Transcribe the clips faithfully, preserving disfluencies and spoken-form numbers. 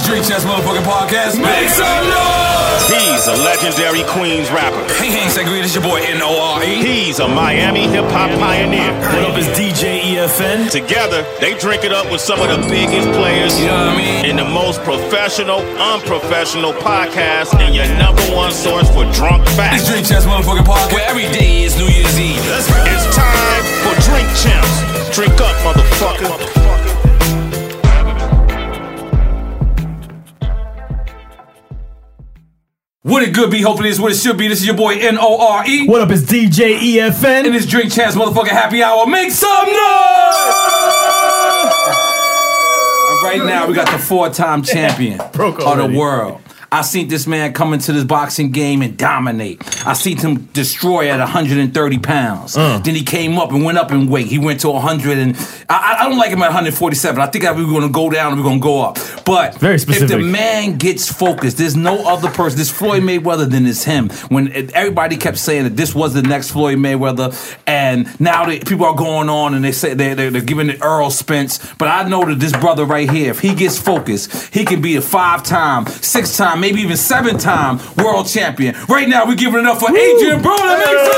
Drink Champs motherfucking podcast. Make some noise! He's a legendary Queens rapper. Hey, hey, Segreed, it's your boy N O R E. He's a Miami hip-hop pioneer. What up, it's D J E F N. Together, they drink it up with some of the biggest players. You know what I mean? In the most professional, unprofessional podcast, and your number one source for drunk facts. It's Drink Champs motherfucking podcast, where every day is New Year's Eve. Let's go. It's time for Drink Champs. Drink up, motherfucker. What it good be? Hopefully it's what it should be. This is your boy N O R E. What up, it's D J E F N. And it's Drink Champs motherfucking happy hour. Make some noise! And right now we got the four-time champion of the world. I seen this man come into this boxing game and dominate. I seen him destroy at one hundred thirty pounds. Uh. Then he came up and went up in weight. He went to one hundred and I, I don't like him at one forty-seven. I think we're going to go down and we're going to go up. But very specific. If the man gets focused, there's no other person. This Floyd Mayweather than it's him. When everybody kept saying that this was the next Floyd Mayweather, and now they, people are going on and they say they're, they're, they're giving it Earl Spence. But I know that this brother right here, if he gets focused, he can be a five-time, six-time, maybe even seven-time world champion. Right now, we're giving it up for Woo! Adrian Broner.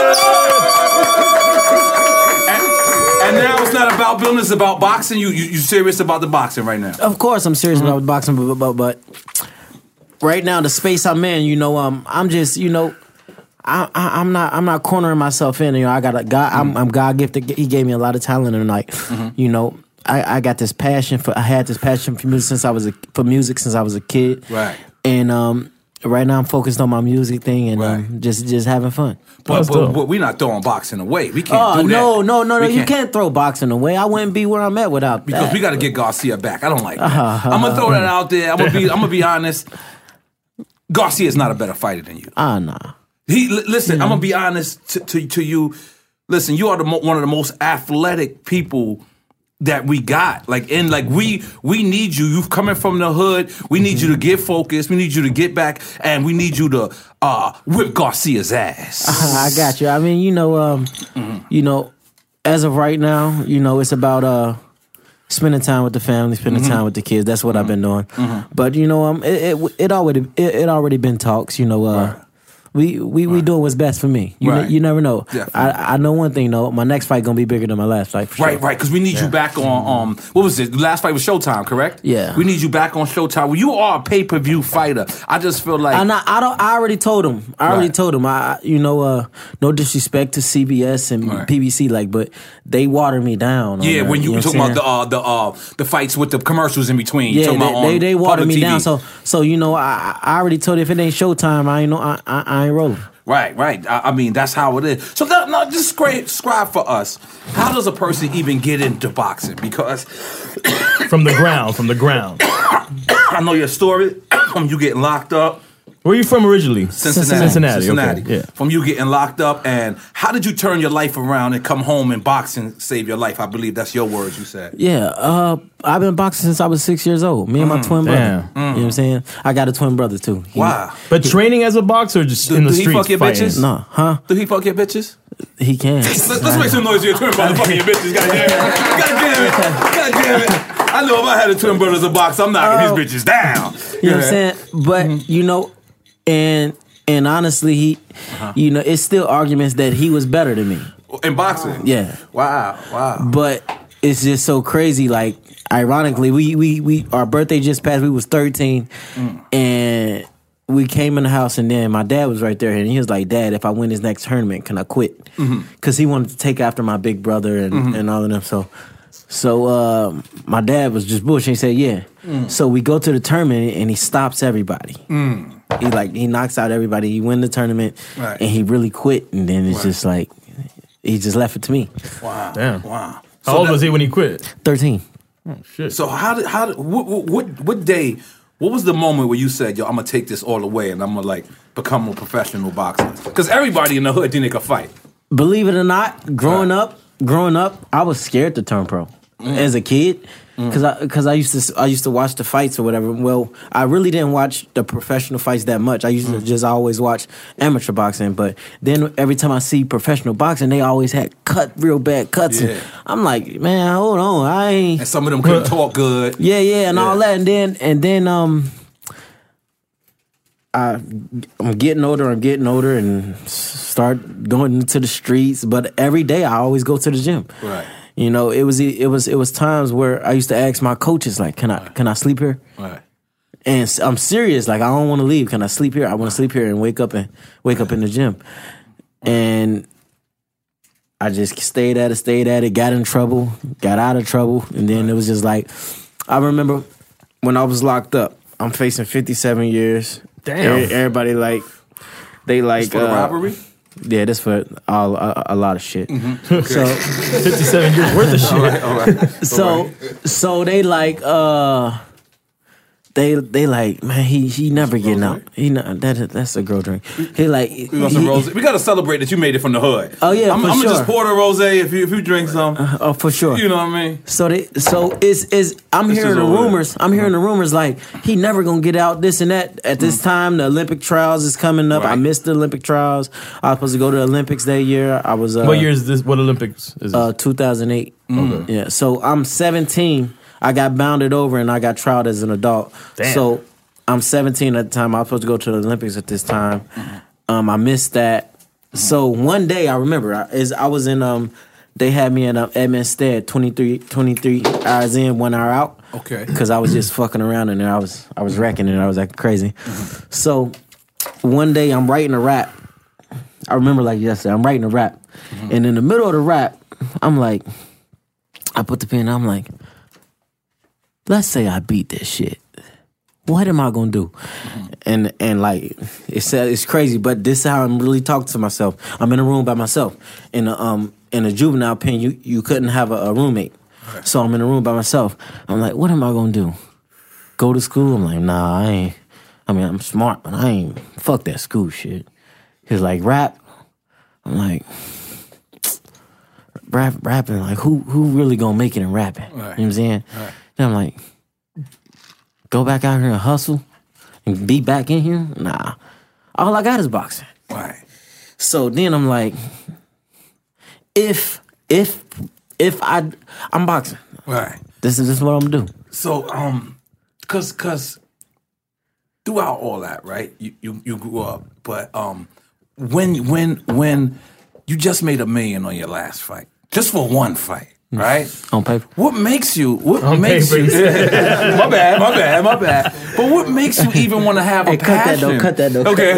And, and now it's not about building, it's about boxing. You, you you serious about the boxing right now? Of course, I'm serious mm-hmm. about boxing, but, but but right now the space I'm in, you know, um, I'm just, you know, I, I, I'm not I'm not cornering myself in. You know, I got a God. Mm-hmm. I'm, I'm God gifted. He gave me a lot of talent, and like, mm-hmm. you know. I, I got this passion for. I had this passion for music since I was a for music since I was a kid. Right. And um, right now I'm focused on my music thing and right. um, just just having fun. But, but, but we're not throwing boxing away. We can't oh, do that. No, no, no, no. We You can't. can't throw boxing away. I wouldn't be where I'm at without because that. we got to get Garcia back. I don't like that. Uh, I'm gonna throw that out there. I'm gonna be. I'm gonna be honest. Garcia's not a better fighter than you. Ah, uh, nah. He l- listen. Mm-hmm. I'm gonna be honest to, to to you. Listen, you are the mo- one of the most athletic people that we got. Like, and like we we need you. You've coming from the hood. We need mm-hmm. you to get focused. We need you to get back, and we need you to uh, whip Garcia's ass. Uh, I got you. I mean, you know, um, mm-hmm. you know, as of right now, you know, it's about uh, spending time with the family, spending mm-hmm. time with the kids. That's what mm-hmm. I've been doing. Mm-hmm. But you know, um, it it, it already it, it already been talks. You know, uh. Right. We we, we right. doing what's best for me. You, right. ne- you never know. Definitely. I I know one thing though. My next fight gonna be bigger than my last fight. For sure. Right, right. Because we need yeah. you back on. Um, what was it? The last fight was Showtime, correct? Yeah. We need you back on Showtime. Well, you are a pay per view fighter. I just feel like I, not, I don't. I already told him. I already right. told him. I you know uh, no disrespect to C B S and right. P B C, like, but they water me down. Yeah, that, when you, you know talking about the uh, the uh, the fights with the commercials in between. Yeah, they, they, they, they water me T V. down. So so you know I I already told you if it ain't Showtime, I ain't know I I, I ain't rolling. Right, right. I, I mean, that's how it is. So, now, now just describe for us, how does a person even get into boxing? Because from the ground, from the ground. I know your story. From you getting locked up. Where are you from originally? Cincinnati. Cincinnati. Cincinnati. Okay. Yeah. From you getting locked up, and how did you turn your life around and come home and boxing save your life? I believe that's your words you said. Yeah. Uh, I've been boxing since I was six years old. Me and my mm, twin brother. Damn. Mm. You know what I'm saying? I got a twin brother too. He, wow. But he, training as a boxer or just do, in the do streets? Do he fuck your fighting? bitches? No. Huh? Do he fuck your bitches? He can. Let's, let's make some noise for your twin brother fucking your bitches. God damn it. God damn it. God damn it. I know if I had a twin brother as a boxer, I'm knocking uh, his bitches down. You know what I'm saying? But, mm-hmm. you know, and and honestly, he, uh-huh. you know, it's still arguments that he was better than me. In boxing? Yeah. Wow, wow. But it's just so crazy. Like, ironically, we, we, we our birthday just passed. We was thirteen, mm. and we came in the house, and then my dad was right there, and he was like, Dad, if I win this next tournament, can I quit? Because mm-hmm. he wanted to take after my big brother and, mm-hmm. and all of them. So, so uh, my dad was just bullshit. He said, yeah. Mm. So we go to the tournament, and he stops everybody. Mm. He like he knocks out everybody. He win the tournament, right. and he really quit. And then it's right. just like he just left it to me. Wow, damn, wow. How so old that, was he when he quit? Thirteen. Oh shit. So how did how did, what, what what day? What was the moment where you said, "Yo, I'm gonna take this all the way and I'm gonna like become a professional boxer"? Because everybody in the hood think they could fight. Believe it or not, growing right. up, growing up, I was scared to turn pro. mm. as a kid. Because I, because I used to, I used to watch the fights or whatever. Well, I really didn't watch the professional fights that much. I used to just always watch amateur boxing. But then every time I see professional boxing, they always had cut real bad cuts. Yeah. And I'm like, man, hold on, I ain't. And some of them couldn't talk good. Yeah, yeah, and Yeah. all that, and then and then um, I I'm getting older. I'm getting older, and s- start going into the streets. But every day, I always go to the gym. Right. You know, it was it was it was times where I used to ask my coaches, like, "Can I can I sleep here?" Right. And s- I'm serious, like, I don't want to leave. Can I sleep here? I want to sleep here and wake up and wake up in the gym. And I just stayed at it, stayed at it, got in trouble, got out of trouble, and then it was just like, I remember when I was locked up. I'm facing fifty-seven years. Damn. E- Everybody like they like For the uh, robbery? Yeah, that's for all a, a lot of shit. So fifty-seven years worth of shit. All right, all right. so so they like uh they they like, man, he he never getting out. He not, that that's a girl drink. He like We want some he- rose. We gotta celebrate that you made it from the hood. Oh, yeah, I'm, for I'm gonna sure. just pour the rose if you if you drink some. Oh, for sure. You know what I mean? So they, so it's is I'm This hearing is the over. rumors. I'm hearing the rumors like he never gonna get out. This and that. At this time, the Olympic trials is coming up. I Right. missed the Olympic trials. I was supposed to go to the Olympics that year. I was. Uh, What year is this? What Olympics is this? Uh, two thousand eight. Yeah. So I'm seventeen. I got bounded over and I got trialed as an adult. Damn. So I'm seventeen at the time. I was supposed to go to the Olympics at this time. Um, I missed that. So one day I remember I, is I was in um they had me in um, Edmondstead twenty-three, twenty-three hours in, one hour out. Okay. Because I was just fucking around in there. I was I was wrecking it. I was acting crazy. So one day I'm writing a rap. I remember like yesterday. I'm writing a rap, and in the middle of the rap, I'm like, I put the pen. I'm like, let's say I beat this shit. What am I gonna do? And and like it's it's crazy, but this is how I'm really talking to myself. I'm in a room by myself. In a um in a juvenile pen, you you couldn't have a, a roommate, so I'm in a room by myself. I'm like, what am I gonna do? Go to school? I'm like, nah, I ain't. I mean, I'm smart, but I ain't. Fuck that school shit. He's like, rap. I'm like, rap, rapping. Like, who who really gonna make it in rapping? Right. You know what I'm saying? Right. Then I'm like, go back out here and hustle and be back in here? Nah. All I got is boxing. Right. So then I'm like, if if if I I'm boxing. Right. This is this is what I'm gonna do. So, um, cause, cause throughout all that, right? You, you, you grew up, but um, when, when, when you just made a million on your last fight, just for one fight, right? On paper. What makes you? What On makes paper, you? he said. my bad, my bad, my bad. But what makes you even want to have a Hey, cut that passion? though, cut that though. Okay,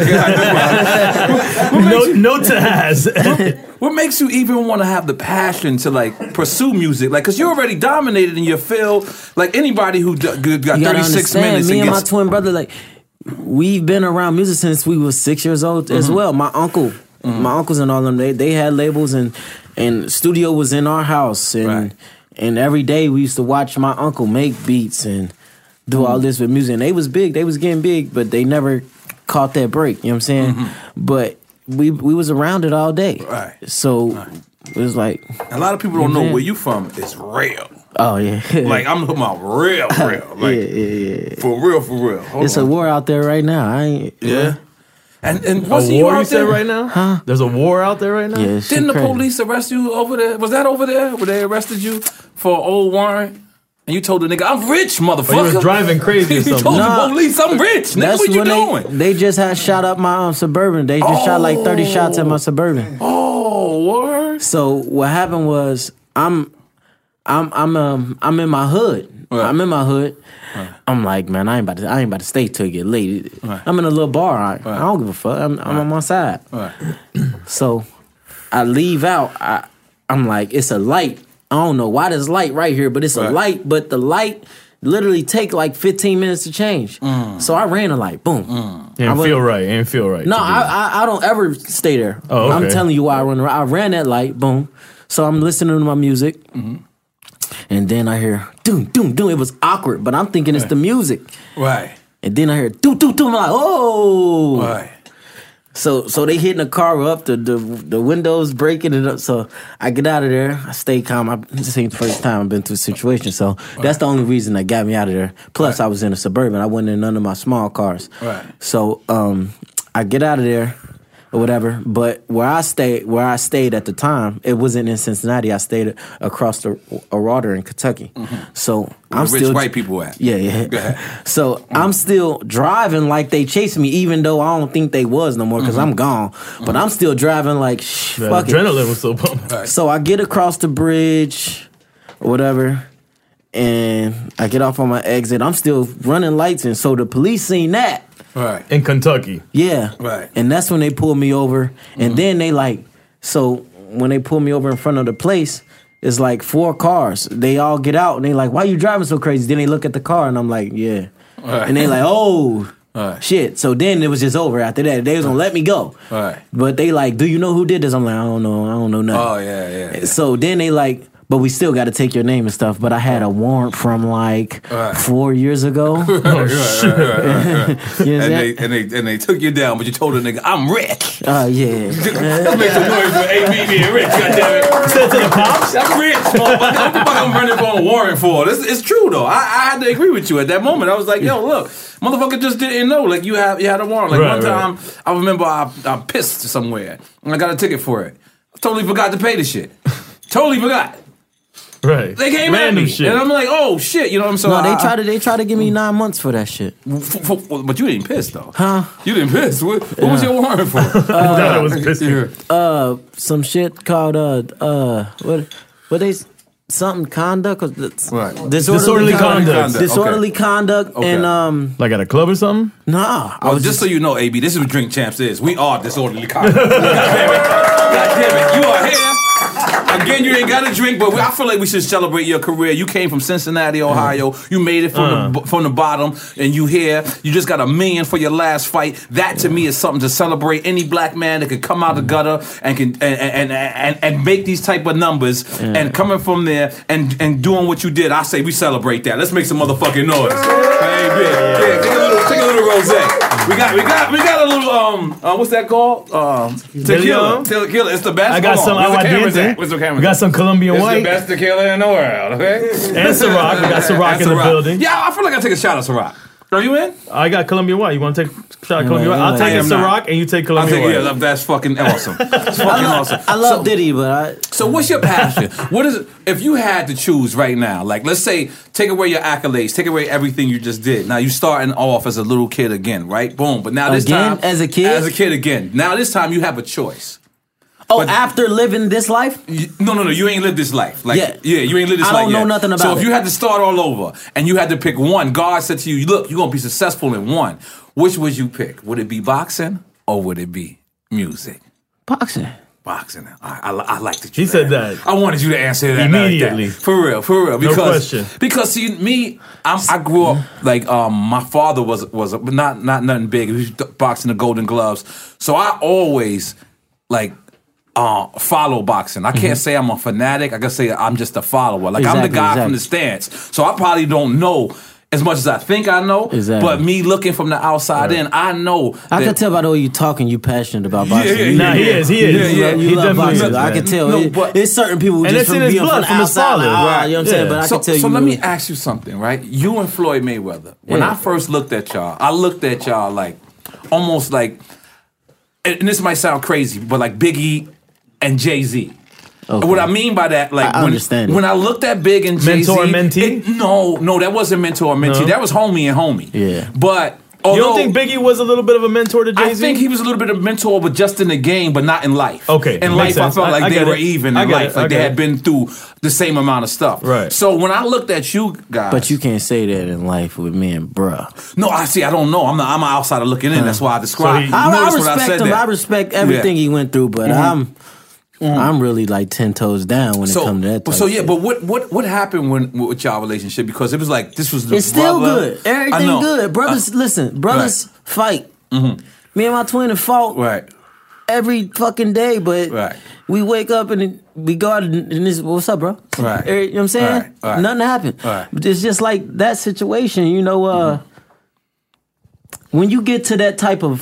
okay. what, no, makes you, no to has. what makes you even want to have the passion to like pursue music? Like, cause you're already dominated in your field. Like anybody who d- g- got You gotta thirty-six understand, minutes me and and my gets twin brother, like, we've been around music since we was six years old Mm-hmm. as well. My uncle, my uncles and all them, they they had labels and and studio was in our house and Right. and every day we used to watch my uncle make beats and do Mm-hmm. all this with music. And they was big, they was getting big, but they never caught that break. You know what I'm saying? But we we was around it all day. Mm-hmm. Right. So it was like, a lot of people don't know Man. where you from. It's real. oh yeah, Like I'm talking about real, real. Like yeah, yeah, yeah. for real, for real. Hold It's a on. war out there right now. I ain't. yeah. And and A what's you war you out said there? right now? Huh? There's a war out there right now? Yeah, shit Didn't the crazy. police arrest you over there? Was that over there where they arrested you for old warrant? And you told the nigga, I'm rich, motherfucker. Or you was driving crazy or You something. told Nah. the police, I'm rich. Nigga, That's what you when doing? They, they just had shot up my um, Suburban. They just shot like thirty shots at my Suburban. Oh, word. So what happened was I'm I'm I'm um I'm in my hood. Right. I'm in my hood. I'm like, man, I ain't about to I ain't about to stay till it get late. I'm in a little bar. I, I don't give a fuck. I'm, I'm on my side. Right. So I leave out. I I'm like, it's a light. I don't know why there's light right here, but it's Right. a light. But the light literally take like fifteen minutes to change. So I ran a light. Boom. It didn't I went- feel right. It didn't feel right. No, to do I, that. I I don't ever stay there. Oh, I'm okay. telling you why I run. I ran that light. Boom. So I'm listening to my music, and then I hear doom doom doom. It was awkward, but I'm thinking it's the music. Right. And then I hear doom doom doom. I'm like, oh. Right. So so they hitting the car up, the the, the windows breaking it up. So I get out of there. I stay calm. I, this ain't the first time I've been through a situation. So right. that's the only reason that got me out of there. Plus, right. I was in a Suburban. I wasn't in none of my small cars. Right. So um, I get out of there or whatever. But where I stayed, where I stayed at the time, it wasn't in Cincinnati. I stayed across the a water in Kentucky. Mm-hmm. So where I'm the rich still white people at. Yeah, yeah. So mm-hmm. I'm still driving like they chasing me, even though I don't think they was no more because mm-hmm. I'm gone. But mm-hmm. I'm still driving like shh, yeah, fuck adrenaline it. was so pumped. Right. So I get across the bridge, or whatever, and I get off on my exit. I'm still running lights, and so the police seen that. Right. In Kentucky. Yeah. Right. And that's when they pulled me over. And mm-hmm. then they like, so when they pull me over in front of the place, it's like four cars. They all get out and they like, why you driving so crazy? Then they look at the car and I'm like, yeah. Right. And they like, oh, right. shit. So then it was just over after that. They was going to let me go. Right. But they like, do you know who did this? I'm like, I don't know. I don't know nothing. Oh, yeah, yeah. yeah. So then they like, but we still got to take your name and stuff. But I had a warrant from like right. four years ago. right, right, right, right, right. you know and, they, and they and they took you down, but you told the nigga, "I'm rich." Oh uh, yeah. Let's make some noise for A B being rich. Goddamn it! Said to the cops, "I'm rich." What the fuck I'm running for a warrant for? It's, it's true though. I, I had to agree with you at that moment. I was like, "Yo, look, motherfucker just didn't know. Like you have you had a warrant. Like right, one time, right. I remember I I pissed somewhere and I got a ticket for it. I totally forgot to pay the shit. Totally forgot." Right. They came Random at me, shit. and I'm like, "Oh shit!" You know what I'm saying? No, they I, try to they try to give me nine months for that shit. For, for, but you didn't piss though, huh? You didn't piss. What, what yeah. was your warrant for? uh, I was pissing. Uh, some shit called uh uh what what they something conduct or right. disorderly, disorderly conduct, conduct. disorderly okay. conduct, okay. and um like at a club or something. Nah. Well, just, just so you know, A B, this is what Drink Champs is. We are disorderly conduct. God damn it! God damn it! You are here. Again, you ain't got to drink, but we, I feel like we should celebrate your career. You came from Cincinnati, Ohio. You made it from uh. the from the bottom, and you here. You just got a million for your last fight. That to me is something to celebrate. Any black man that can come out the gutter and can and and and, and make these type of numbers yeah. and coming from there and and doing what you did. I say we celebrate that. Let's make some motherfucking noise. Hey, yeah, yeah. Take a little, take a little rosé. We got we got we got a little um uh, what's that called? Um, tequila. Tequila. It's the best. I got Come some aguardiente. We got some Colombian it's white. It's the best tequila in the world, okay? And Ciroc. We got Ciroc in the building. Yeah, I feel like I take a shot of Ciroc. Are you in? I got Colombian white. You want to take a shot of Colombian white? I'll take a Ciroc and you take Colombian white. Yeah, that's fucking awesome. That's fucking I love, awesome. I love so, Diddy, but I... So what's your passion? What is it? If you had to choose right now, like let's say, take away your accolades, take away everything you just did. Now you starting off as a little kid again, right? Boom. But now this again? time... As a kid? As a kid again. Now this time you have a choice. Oh, but after living this life? You, no, no, no. You ain't lived this life. Like, yeah. yeah, you ain't lived this I life don't know yet. nothing about so it. So if you had to start all over and you had to pick one, God said to you, look, you're going to be successful in one. Which would you pick? Would it be boxing or would it be music? Boxing. Boxing. I, I, I like that you He said that. I wanted you to answer that immediately. Like that. For real, for real. Because, no question. Because see, me, I'm, I grew up like um, my father was was a, not not nothing big. He was boxing the Golden Gloves. So I always like. Uh, follow boxing. I can't mm-hmm. say I'm a fanatic. I can say I'm just a follower. Like exactly, I'm the guy exactly. from the stands. So I probably don't know as much as I think I know. Exactly. But me looking from the outside right. in, I know. I that, can tell by the way you talking, you passionate about boxing. Yeah, yeah, yeah. Nah, he is. He is. Yeah, yeah. You, he love boxing. I can tell. No, it, but, it's certain people who and just it's from in his being blood, from the from his outside. father. Like, right. You know what I'm yeah. saying? But I so, can tell so you. So let me ask you something, right? You and Floyd Mayweather. When yeah. I first looked at y'all, I looked at y'all like almost like, and this might sound crazy, but like Biggie and Jay-Z. Okay. What I mean by that, like I when, understand when I looked at Big and Jay-Z, mentor and mentee. It, no, no, that wasn't mentor and mentee. No. That was homie and homie. Yeah, but. Although, you don't think Biggie was a little bit of a mentor to Jay-Z? I think he was a little bit of a mentor, but just in the game, but not in life. Okay. In life, sense. I felt like I, I they were it. even I in life. It. Like they it. had been through the same amount of stuff. Right. So when I looked at you guys. But you can't say that in life with me and bruh. No, I see, I don't know. I'm not, I'm an outsider looking in. Huh. That's why I describe so I, I respect I him. that. I respect everything yeah. he went through, but mm-hmm. I'm. Mm-hmm. I'm really like ten toes down when so, it comes to that. Type so yeah, of shit. but what what what happened when with y'all relationship? Because it was like this was the it's still brother. good. Everything good. Brothers, uh, listen. Brothers right. fight. Mm-hmm. Me and my twin have fought right. every fucking day, but right. we wake up and we go out and this. What's up, bro? Right. You know what I'm saying? All right. All right. Nothing happened. All right. But it's just like that situation. You know, uh, mm-hmm. when you get to that type of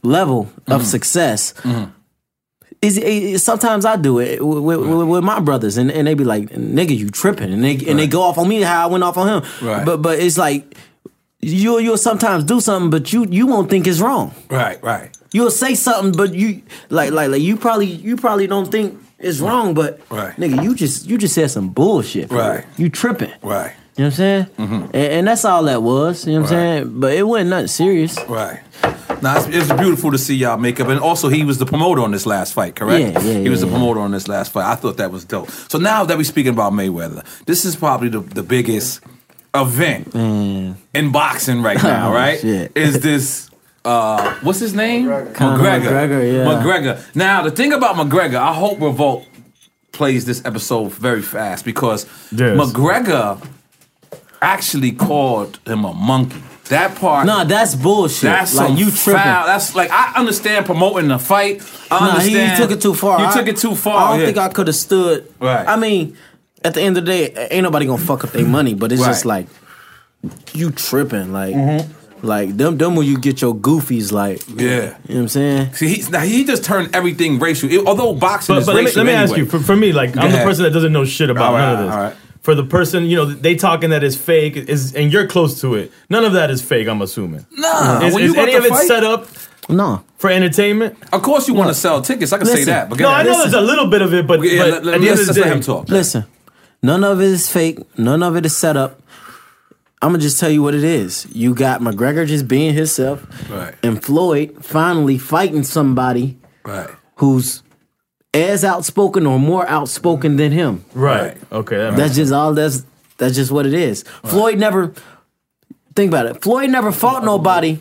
level of mm-hmm. success. Mm-hmm. Is it, sometimes I do it with, with, right. with my brothers, and, and they be like, "Nigga, you tripping," and they and right. they go off on me how I went off on him. Right. But but it's like you you'll sometimes do something, but you you won't think it's wrong. Right, right. You'll say something, but you like like like you probably you probably don't think it's wrong, but right. nigga, you just you just said some bullshit. Right. You tripping. Right. You know what I'm saying? Mm-hmm. And, and that's all that was. You know what right. I'm saying? But it wasn't nothing serious. Right. Now, it's, it's beautiful to see y'all make up. And also, he was the promoter on this last fight, correct? Yeah, yeah, He was yeah, the promoter on this last fight. I thought that was dope. So now that we're speaking about Mayweather, this is probably the, the biggest event mm. in boxing right now, oh, right? Shit. Is this, uh, what's his name? McGregor. McGregor. McGregor, yeah. McGregor. Now, the thing about McGregor, I hope Revolt plays this episode very fast because yes. McGregor actually called him a monkey. That part, nah, that's bullshit. That's like you tripping. Foul. That's like I understand promoting the fight. I nah, understand. He, he took it too far. You I, took it too far. I don't yeah. think I could have stood. Right. I mean, at the end of the day, ain't nobody gonna fuck up their money, but it's right. just like you tripping. Like, mm-hmm. like them, them when you get your goofies. Like, yeah, you know what I'm saying? See, he, now he just turned everything racial. It, although boxing but, is but racial let me, let me anyway. ask you. For, for me, like, I'm the person that doesn't know shit about all right, none of this. All right. For the person, you know, they talking that is fake, is and you're close to it. None of that is fake, I'm assuming. Nah. Is, is any of it fight? set up No. for entertainment? Of course you no. want to sell tickets. I can Listen. say that. But No, I know listen. there's a little bit of it, but, yeah, but let, let, at the end of the let's day, let him talk. Listen, none of it is fake. None of it is set up. I'm going to just tell you what it is. You got McGregor just being himself. Right. And Floyd finally fighting somebody right. who's as outspoken or more outspoken than him. Right. Okay. That that's just all that's that's just what it is. Right. Floyd never think about it. Floyd never fought nobody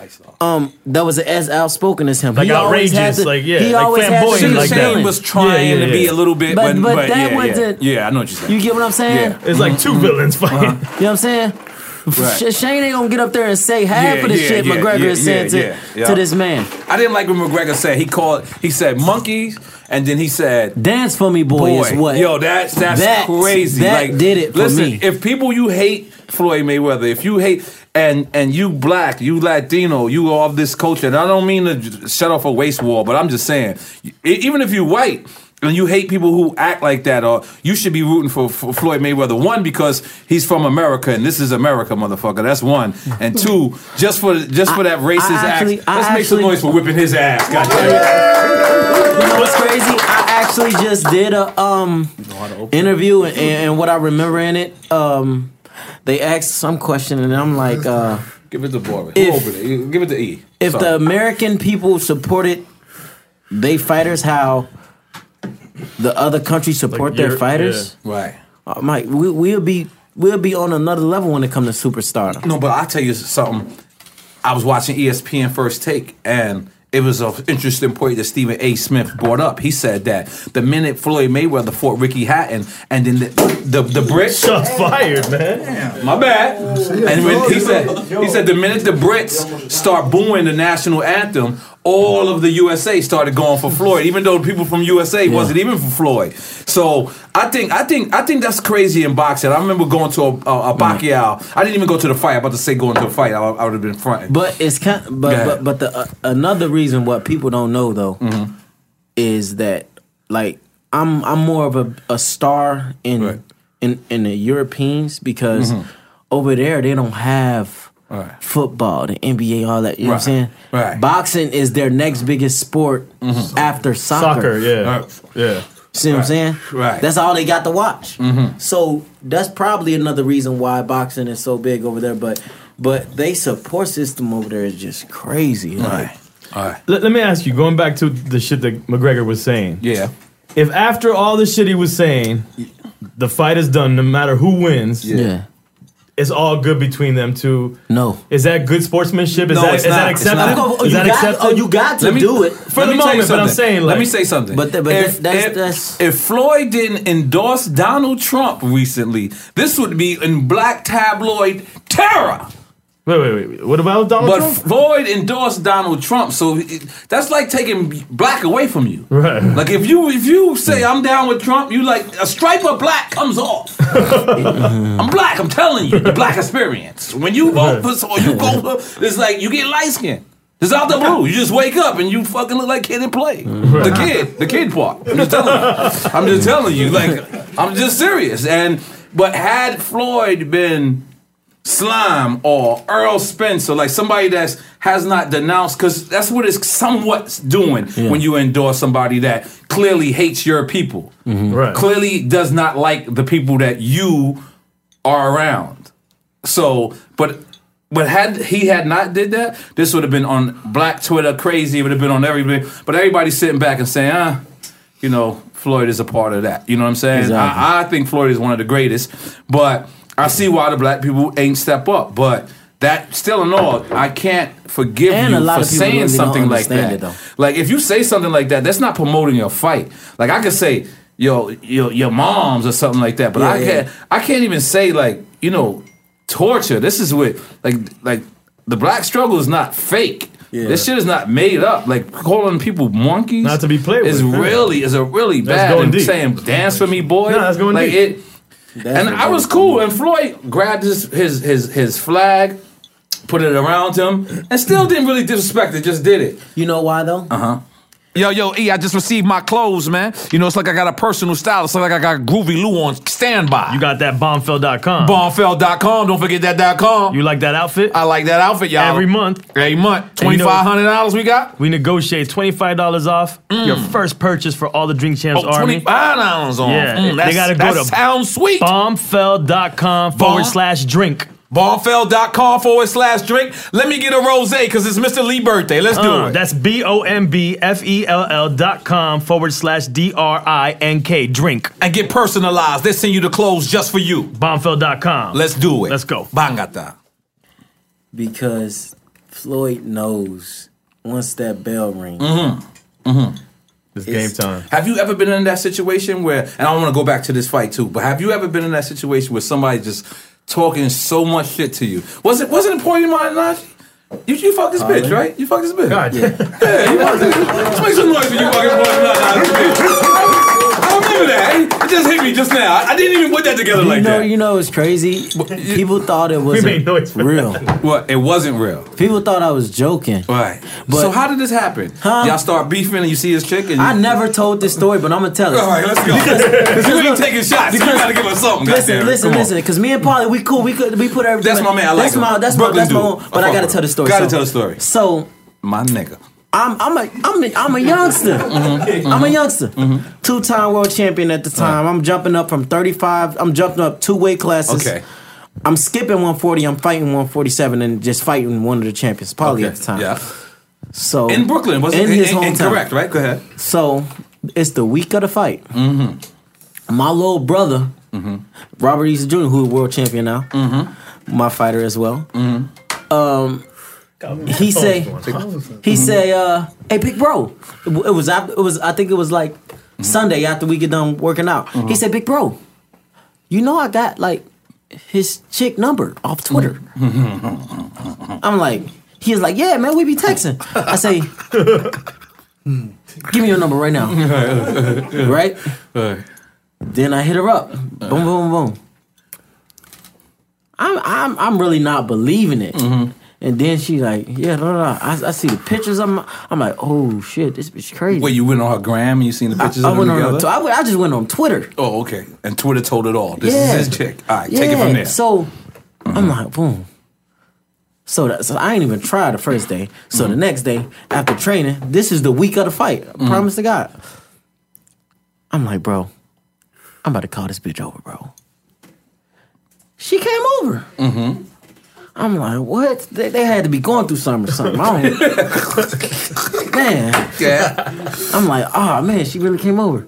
um that was as outspoken as him. Like he outrageous, to, like yeah, he like always flamboyant had to, like Shane that. was trying yeah, yeah, yeah. to be a little bit, but, but, but, but that yeah, wasn't. Yeah. yeah, I know what you're saying. You get what I'm saying? Yeah. It's like two mm-hmm. villains fighting. Uh-huh. You know what I'm saying? Right. Shane ain't gonna get up there and say half yeah, of the yeah, shit yeah, McGregor yeah, is saying yeah, to, yeah, yeah. to this man. I didn't like what McGregor said. He called. He said monkeys, and then he said, "Dance for me, boy." boy. Is what? Yo, that's that's that, crazy. That like, did it for listen, me. If people you hate Floyd Mayweather, if you hate and and you black, you Latino, you are of this culture. And I don't mean to shut off a race war, but I'm just saying, even if you white. And you hate people who act like that, or you should be rooting for, for Floyd Mayweather. One, because he's from America, and this is America, motherfucker. That's one. And two, just for just for that racist actually, act. I Let's actually, make some noise for whipping his ass. Goddamn. You know what's crazy? I actually just did a um interview, and, and what I remember in it, um, they asked some question, and I'm like, uh, give it to Boris. If, over there. Give it to E. If Sorry. the American people supported they fighters, how the other countries support like their fighters, yeah. right? Uh, Mike, we, we'll be we'll be on another level when it comes to superstardom. No, but I'll tell you something. I was watching E S P N First Take, and it was an interesting point that Stephen A. Smith brought up. He said that the minute Floyd Mayweather fought Ricky Hatton, and then the the, the Brits shots fired, man. My bad. And when he said he said the minute the Brits start booing the national anthem, all of the U S A started going for Floyd, even though people from U S A yeah. wasn't even for Floyd. So I think I think I think that's crazy in boxing. I remember going to a, a, a Pacquiao. I didn't even go to the fight. I'm about to say going to a fight. I, I would have been fronting. But it's kind. But but but the uh, another reason what people don't know though mm-hmm. is that like I'm I'm more of a, a star in right. in in the Europeans because mm-hmm. over there they don't have. Right. Football, the N B A, all that. You know right. what I'm saying? Right. Boxing is their next biggest sport mm-hmm. after soccer. Soccer, yeah. Right. Yeah. See what right. I'm saying? Right. That's all they got to watch. Mm-hmm. So that's probably another reason why boxing is so big over there. But but they support system over there is just crazy. Right. Like, all right. Let, let me ask you, going back to the shit that McGregor was saying. Yeah. If after all the shit he was saying, the fight is done, no matter who wins. Yeah. yeah. It's all good between them two. No. Is that good sportsmanship? Is no, that it's is not. that accepted? Oh, is you that got, accepted? Oh, you got to me, do it for the moment. But I'm saying, like, let me say something. But, the, but if, that's, if, that's if Floyd didn't endorse Donald Trump recently, this would be in black tabloid terror. Wait, wait, wait. What about Donald but Trump? But Floyd endorsed Donald Trump, so it, that's like taking black away from you. Right. Like if you if you say I'm down with Trump, you like a stripe of black comes off. I'm black. I'm telling you, the black experience. When you vote for, or you go for, it's like you get light skin. Just out the blue. You just wake up and you fucking look like Kid and Play. The kid. The kid part. I'm just telling you. I'm just telling you. Like, I'm just serious. And but had Floyd been Slime or Earl Spencer, like somebody that has not denounced, because that's what it's somewhat doing yeah. when you endorse somebody that clearly hates your people. Mm-hmm. Right. Clearly does not like the people that you are around. So, but but had he had not did that, this would have been on Black Twitter crazy. It would have been on everybody. But everybody's sitting back and saying, ah, you know, Floyd is a part of that. You know what I'm saying? Exactly. I, I think Floyd is one of the greatest, but I see why the black people ain't step up. But that, still in all, I can't forgive and you a lot for of people saying really something don't like that. it, though. Like, if you say something like that, that's not promoting your fight. Like, I could say, yo, yo your mom's or something like that, but Yeah, I yeah. can't. I can't even say, like, you know, torture. This is what, like, like the black struggle is not fake. Yeah. This shit is not made up. Like, calling people monkeys, Not to be played with. is really is a really That's bad. going And deep. saying "dance for me, boy." No, that's going like deep. it. And I was cool. And Floyd grabbed his his his his flag, put it around him, and still didn't really disrespect it. Just did it. You know why though? Uh huh. Yo, yo, E, I just received my clothes, man. You know, it's like I got a personal style. It's like I got Groovy Lou on standby. You got that bombfell dot com. Bombfell dot com. Don't forget that dot com. You like that outfit? I like that outfit, y'all. Every month. Every month. And you know- twenty-five hundred dollars we got? We negotiate twenty-five dollars off your first purchase for all the Drink Champs Oh, Army. twenty-five dollars on. Yeah, Mm, they that's- gotta go that to sounds sweet. bombfell dot com forward slash drink. Bombfell dot com forward slash drink. Let me get a rosé because it's Mister Lee birthday. Let's do Uh, it. that's B O M B F E L L dot com forward slash D R I N K. Drink. And get personalized. They send you the clothes just for you. bombfell dot com. Let's do it. Let's go. Bangata. Because Floyd knows once that bell rings. Mm-hmm. Mm-hmm. It's game time. Have you ever been in that situation where? And I want to go back to this fight too. But have you ever been in that situation where somebody just talking so much shit to you? Was it wasn't it Poison Mind, Najee? You you fuck this bitch, right? You fuck this bitch. God, Yeah, you fuck this bitch. Let's make some noise when you fucking Poison Mind. I remember that. It just hit me just now. I didn't even put that together You like know, that. you know, it's crazy. People thought it was made noise for real. What? It wasn't real. People thought I was joking. Right. But- so how did this happen? Huh? Y'all start beefing and you see his chick and you, I never told this story, but I'm gonna tell it. All right, let's go. Because you ain't taking shots. You gotta give us something. Listen, goddamn. listen, Come on. listen. Because me and Polly, we cool. We could, we put everything. That's my man. I like that's him. my, that's Brooklyn my, that's my dude. own. But I I gotta fuck tell the story. Gotta so, tell the story. So My nigga. I'm, I'm a, I'm a, I'm a youngster. I'm a youngster. Two-time world champion at the time. I'm jumping up from thirty-five. I'm jumping up two weight classes. Okay. I'm skipping one forty. I'm fighting one forty-seven and just fighting one of the champions, Polly Okay. at the time. Yeah. So In Brooklyn, was it? in his in- hometown? Incorrect, right? Go ahead. So it's the week of the fight. Mm-hmm. My little brother, Robert Easter Junior, who's world champion now, mm-hmm. my fighter as well. Mm-hmm. Um, he say, he say, uh, "Hey, big bro." It, it was after, it was I think it was like mm-hmm. Sunday after we get done working out. Mm-hmm. He said, "Big bro, you know I got like his chick number off Twitter." Mm-hmm. I'm like, he was like, "Yeah, man, we be texting." I say, "Give me your number right now." Right? Then I hit her up. Boom, boom, boom. I'm I'm I'm really not believing it. Mm-hmm. And then she like, yeah, no, no, no. I, I see the pictures. I'm I'm like, oh shit, this bitch crazy. Wait, you went on her gram and you seen the pictures I, I of went them on. together? I, went- I just went on Twitter. Oh, okay. And Twitter told it all. This Yeah. is his chick. All right, Yeah. take it from there. So I'm like, boom. So that, so I ain't even try the first day. So Mm-hmm. the next day after training, this is the week of the fight. I Mm-hmm. promise to God. I'm like, bro, I'm about to call this bitch over, bro. She came over. Mm-hmm. I'm like, what? They, they had to be going through something or something. I don't, man. Yeah. I'm like, oh man, she really came over.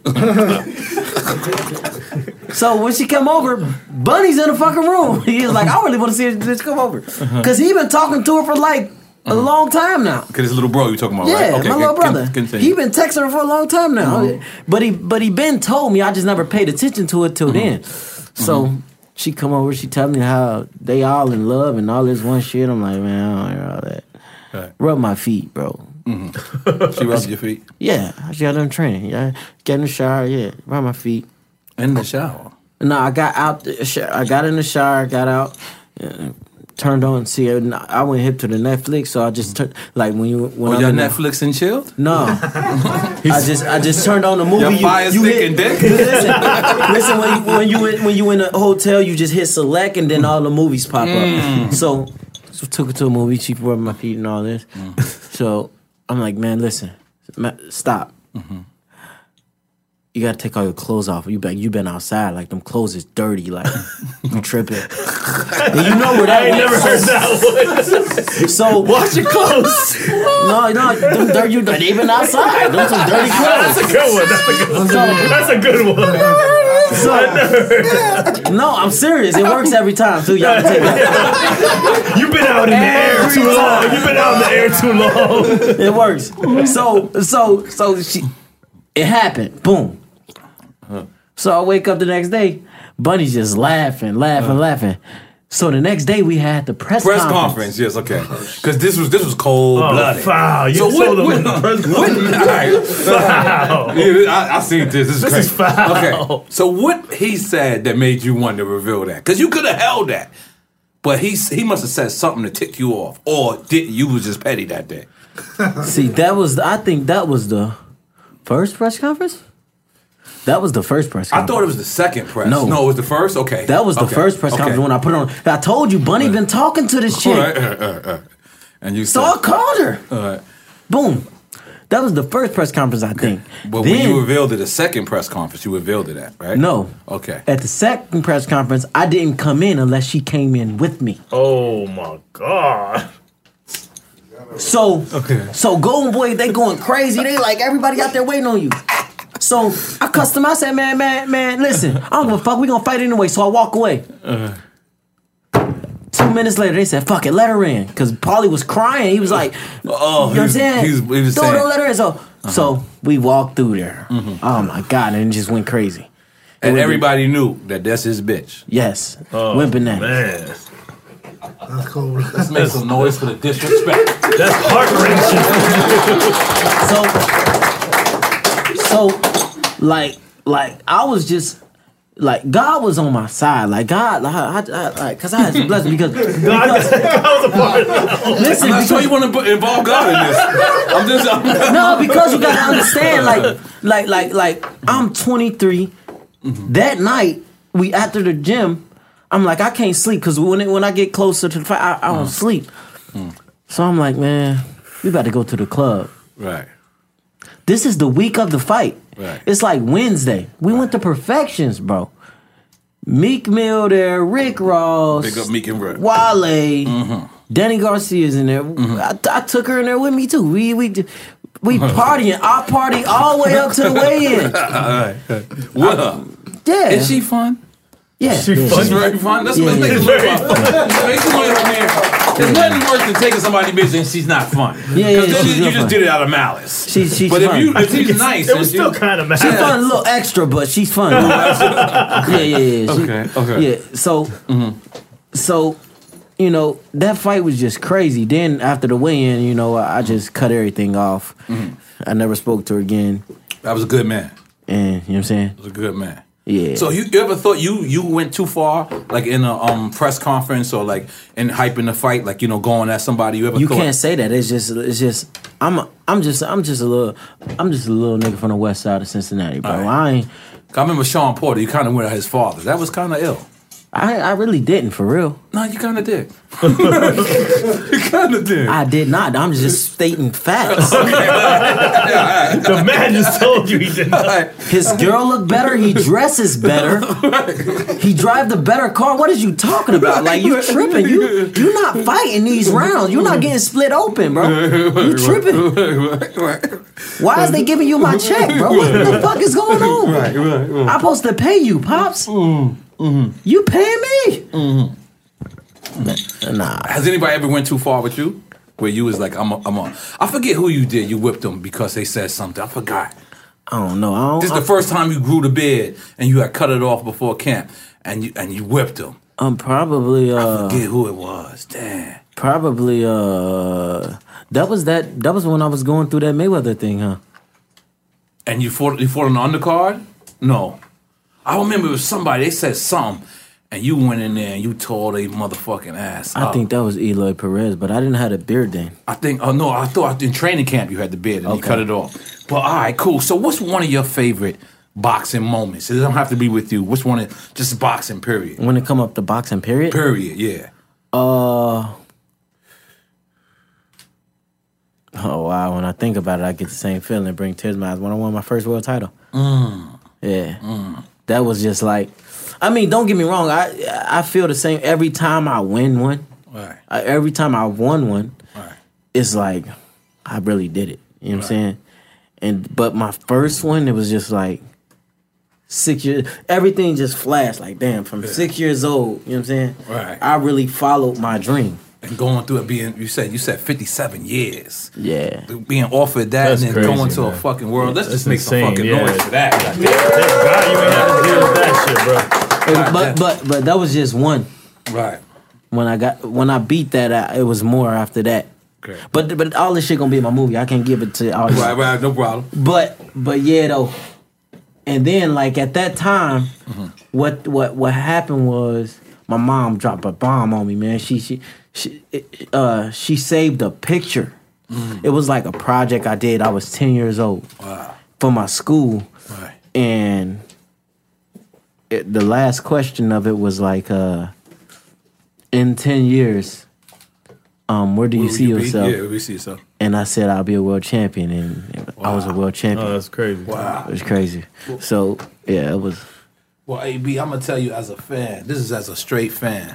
So when she came over, Bunny's in the fucking room. He was like, I really want to see this bitch come over. Because he been talking to her for like a long time now. Because his little bro you talking about, Yeah, right? Okay, my little con- brother. Continue. He been texting her for a long time now. But he but he been told me, I just never paid attention to it till then. So she come over, she tell me how they all in love and all this one shit. I'm like, man, I don't hear all that. Right. Rub my feet, bro. She rubbed your feet Yeah, I just got done training. Yeah, get in the shower. Yeah, rub my feet. in the shower. No, I got out. The shower. I got in the shower. Got out. uh, turned on. See, I went hip to the Netflix, so I just turned like when you when Oh, I'm y'all in the- Netflix and chilled? No, I just I just turned on the movie. Your you, fire you stick hit, and dick? Listen, listen when you when you in, when you in a hotel, you just hit select and then all the movies pop Mm. up. So, so took her to a movie. She rubbed my feet and all this. Mm. So I'm like, man, listen, ma- stop. Mm-hmm. You gotta take all your clothes off. You been you been outside, like them clothes is dirty, like you tripping. And you know where that I ain't went. never heard that one. So Wash your clothes. no, no, them dirty. You they been outside. Them some dirty clothes. That's a good one. That's a good one. That's a good one. So, no, I'm serious. It works every time too. Y'all can take that. You've been out in the air Every too long. time. You've been out in the air too long. It works. So, so, so she. It happened. Boom. So I wake up the next day. Bunny's just laughing, laughing, laughing. So the next day we had the press, Press conference. conference, yes, okay. Because this was this was cold blooded. Oh, foul. You So told what? them what, on the press what conference. all right. Foul. Yeah, I, I seen this. This is This crazy. is foul. Okay, so what he said that made you want to reveal that? Because you could have held that, but he he must have said something to tick you off, or didn't? You was just petty that day. See, that was I think that was the first press conference. That was the first press I conference. thought it was the second press. No. no, it was the first. Okay, That was the Okay. first press Okay. conference when I put it on. I told you, Bunny been talking to this chick. All right, all right, all right, all right. And you So said, I called her. all right. Boom. That was the first press conference, I think. But then, when you revealed it, the second press conference, you revealed it at, right? No. Okay. At the second press conference, I didn't come in unless she came in with me. Oh my God. So, Okay. so Golden Boy, they going crazy. They like everybody out there waiting on you. So I cussed them. I said, man, man, man, listen, I don't give a fuck. We gonna fight anyway. So I walk away. Uh-huh. Two minutes later, they said, fuck it, let her in. Because Paulie was crying. He was like, Oh, you know what I'm he's- saying? he's- he was don't, saying- don't let her in. So, so we walked through there. Mm-hmm. Oh my God, and it just went crazy. And went- everybody knew that that's his bitch. Yes, Oh, wimping that. Man. That's cool. Let's make some noise for the disrespect. That's heart wrenching. So, so, like, like I was just like God was on my side. Like God, like, I, I, like, cause I had some blessings because, because listen, I'm not because, sure you want to involve God in this. I'm just. I'm, no, because you gotta understand, like, like, like, like I'm twenty-three. That night, we after the gym, I'm like, I can't sleep because when it, when I get closer to the fight, I, I don't sleep. So I'm like, man, we about to go to the club. right. This is the week of the fight. Right. It's like Wednesday. We went to Perfections, bro. Meek Mill there, Rick Ross, Big up Meek and Rick. Wale, Danny Garcia's in there. I, I took her in there with me too. We we we partying. I party all the way up to the weigh-in. What up? Yeah, Is she fun? Yeah, She yeah. fun? She's very fun. Let's, Yeah, let's make yeah. some noise about fun. Make some noise on here. There's nothing worse than taking somebody's business and she's not fun. Yeah, yeah, Because then she's you, you real just fun. did it out of malice. She, she's But fun. if you if she's nice, It was and still she- kind of mad. She's fun, a little extra, but she's fun. yeah, yeah, yeah. She- Okay, okay. Yeah, so, so, you know, that fight was just crazy. Then after the weigh-in, you know, I I just cut everything off. I never spoke to her again, That was a good man. and you know what I'm saying? That was a good man. Yeah. So you, you ever thought you you went too far, like in a um, press conference or like in hyping the fight, like you know going at somebody? You ever You thought, can't say that. It's just, it's just. I'm, a, I'm just, I'm just a little, I'm just a little nigga from the west side of Cincinnati, bro. All right. I ain't, I remember Sean Porter. You kind of went at his father. That was kind of ill. I, I really didn't for real. No, you kind of did. you kind of did. I did not. I'm just stating facts. The man just told you he did not. His girl look better. He dresses better. He drive the better car. What is you talking about? Like you tripping? You you not fighting these rounds. You not getting split open, bro. You tripping? Why is they giving you my check, bro? What the fuck is going on? Right, right, right. I'm supposed to pay you, pops. You paying me? Nah. Has anybody ever went too far with you? Where you was like, I'm a, I'm a, I forget who you did. You whipped them because they said something. I forgot. I don't know. I don't. This is the first time you grew the beard and you had cut it off before camp and you and you whipped them. I'm probably I uh forget who it was. Damn. probably uh that was that that was when I was going through that Mayweather thing, huh? And you fought you fought on the undercard? No. I remember it was somebody, they said something. and you went in there and you tore their motherfucking ass I up. think that was Eloy Perez, but I didn't have a beard then. I think, oh no, I thought in training camp you had the beard and you Okay. cut it off. But all right, cool. So what's one of your favorite boxing moments? It doesn't have to be with you. What's one of, just boxing, period. When it come up to boxing, period. Period, yeah. Uh. Oh wow! When I think about it, I get the same feeling. Bring tears to my eyes when I won my first world title. Mm. Yeah, Mm. that was just like. I mean, don't get me wrong. I I feel the same every time I win one. Right. I, every time I won one, Right. it's like I really did it. You know what I'm saying? And but my first one, it was just like six years. Everything just flashed like damn. From six years old, you know what I'm saying? Right. I really followed my dream. And going through it, being you said you said fifty-seven years. Yeah. Being offered that That's and then crazy, going to a man. fucking world. Let's That's just make insane, some fucking yeah. noise for that. Thank God you ain't had to deal with that shit, bro. God but damn. but but that was just one. Right. When I got when I beat that, I, it was more after that. Okay. But but all this shit gonna be in my movie. I can't give it to all. Right, right, no problem. But but yeah though, and then like at that time, Mm-hmm. what what what happened was my mom dropped a bomb on me, man. She she she uh she saved a picture. Mm. It was like a project I did. I was ten years old. Wow. For my school, Right. and it, the last question of it was like, uh, in ten years, um, where do you Where see would be? yourself? Yeah, we see yourself. And I said I'll be a world champion, and I was a world champion. Oh, that's crazy. Wow. It was crazy. So yeah, it was. Well, A B, I'm gonna tell you as a fan. This is as a straight fan.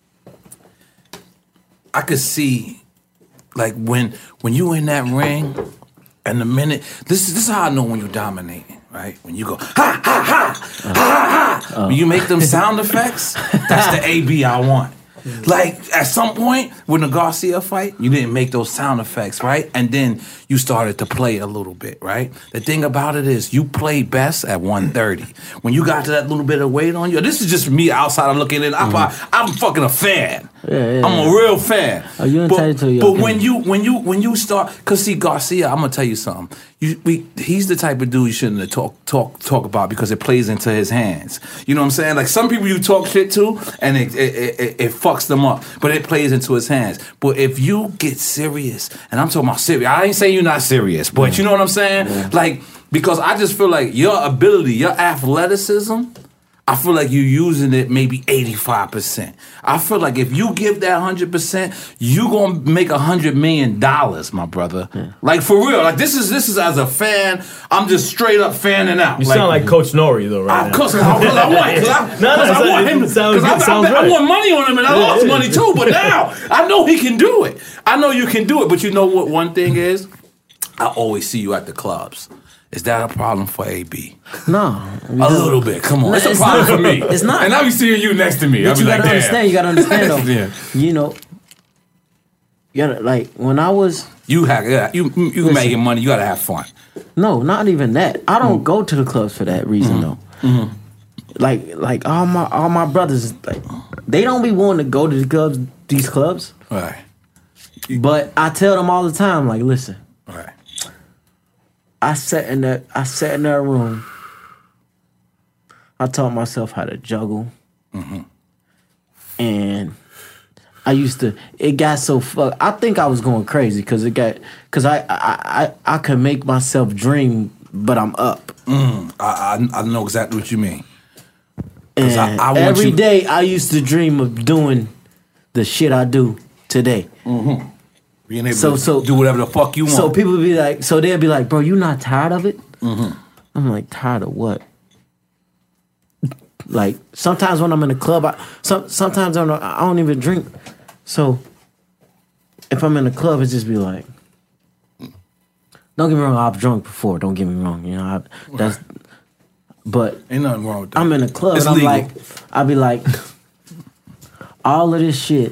I could see, like when when you in that ring, and the minute this is this is how I know when you dominating, right? When you go ha ha ha ha ha ha. When you make them sound effects, that's the A B I want. Like at some point with the Garcia fight, you didn't make those sound effects, right? And then you started to play a little bit, right? The thing about it is you play best at one thirty. When you got to that little bit of weight on you, this is just me outside looking in. I'm, I'm fucking a fan. Yeah, yeah, I'm a real fan. Oh, you entitled but, to your But opinion. when you when you when you start, cause see Garcia, I'm gonna tell you something. You, we, he's the type of dude you shouldn't have talk talk talk about because it plays into his hands. You know what I'm saying? Like some people you talk shit to and it it, it, it fucks them up, but it plays into his hands. But if you get serious, and I'm talking about serious, I ain't saying you're not serious, but you know what I'm saying? Yeah. Like because I just feel like your ability, your athleticism. I feel like you're using it maybe eighty-five percent. I feel like if you give that one hundred percent, you going to make one hundred million dollars, my brother. Yeah. Like, for real. Like, this is this is as a fan, I'm just straight up fanning out. You like, sound like Coach Nori, though, right Of now. course, because I, I want, cause I, No, no, cause I it want him. sounds- sounds- Because I, sounds I, I right. want money on him, and I Yeah, lost yeah. money too. But now, I know he can do it. I know you can do it. But you know what one thing is? I always see you at the clubs. Is that a problem for A B? No, A little bit. Come on. No, it's a it's problem not. for me. It's not. And I be seeing you next to me. I But be you like, gotta damn. understand. You gotta understand though. Yeah. You know, you gotta like when I was You have yeah, you you Listen. making money. You gotta have fun. no, not even that. I don't go to the clubs for that reason though. Like like all my all my brothers, like they don't be wanting to go to the clubs, these clubs. Right. But I tell them all the time, like, listen, Right. I sat in that I sat in that room. I taught myself how to juggle, and I used to. It got so fuck. I think I was going crazy because it got because I, I I I could make myself dream, but I'm up. I, I I know exactly what you mean. And I- I want every you- day I used to dream of doing the shit I do today. Being able So- to so- do whatever the fuck you want. So people be like, so they'll be like, bro, you not tired of it? I'm like, tired of what? Like sometimes when I'm in the club, I some sometimes I don't, I don't even drink. So if I'm in the club, it just be like, don't get me wrong, I've drunk before. Don't get me wrong, you know. I, that's, but Ain't nothing wrong with that. I'm in the club It's and I'm legal. like, I be like, all of this shit,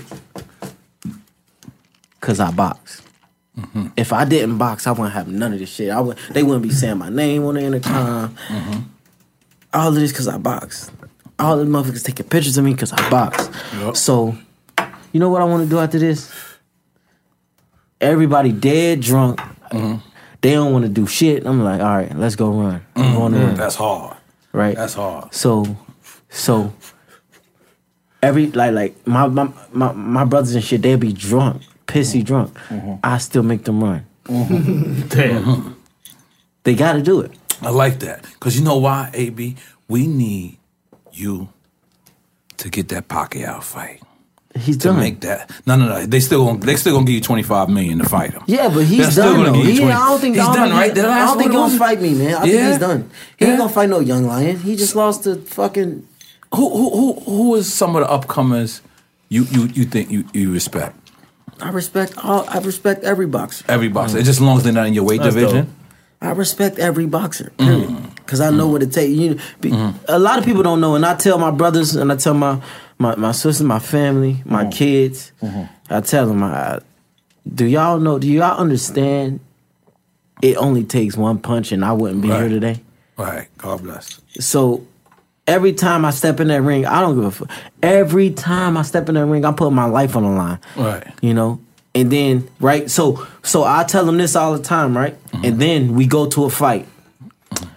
cause I box. Mm-hmm. If I didn't box, I wouldn't have none of this shit. I would, they wouldn't be saying my name on the intercom. Mm-hmm. All of this cause I box. All the motherfuckers taking pictures of me cause I box. Yup. So, you know what I want to do after this? Everybody dead drunk. Mm-hmm. They don't want to do shit. I'm like, all right, let's go run. I'm going to run. That's hard. Right? That's hard. So, so every like like my my my, my brothers and shit, they'll be drunk, pissy drunk. Mm-hmm. I still make them run. Mm-hmm. Damn. Mm-hmm. They got to do it. I like that because you know why, A B? We need you to get that Pacquiao fight. He's to done. make that. No, no, no. They still gonna, they still gonna give you twenty-five million to fight him. Yeah, but he's They're done. Though. He, twenty I don't think he's I don't done, think right? He, I don't think he's gonna was? fight me, man. I yeah? think he's done. He yeah? ain't gonna fight no young lion. He just lost to fucking. Who who who who is some of the upcomers you you you think you, you respect? I respect all. I respect every boxer. Every boxer, mm. just as long as they're not in your weight That's division. Dope. I respect every boxer, period. Because mm. I know mm. what it takes. You know, be, mm. A lot of people don't know, and I tell my brothers, and I tell my my, my sisters, my family, my mm. kids. Mm-hmm. I tell them, I, do y'all know? Do y'all understand? It only takes one punch, and I wouldn't be right. here today. Right. God bless. So every time I step in that ring, I don't give a fuck. Every time I step in that ring, I'm putting my life on the line. Right. You know. And then, right, so so I tell them this all the time, right? Mm-hmm. And then we go to a fight. Mm-hmm.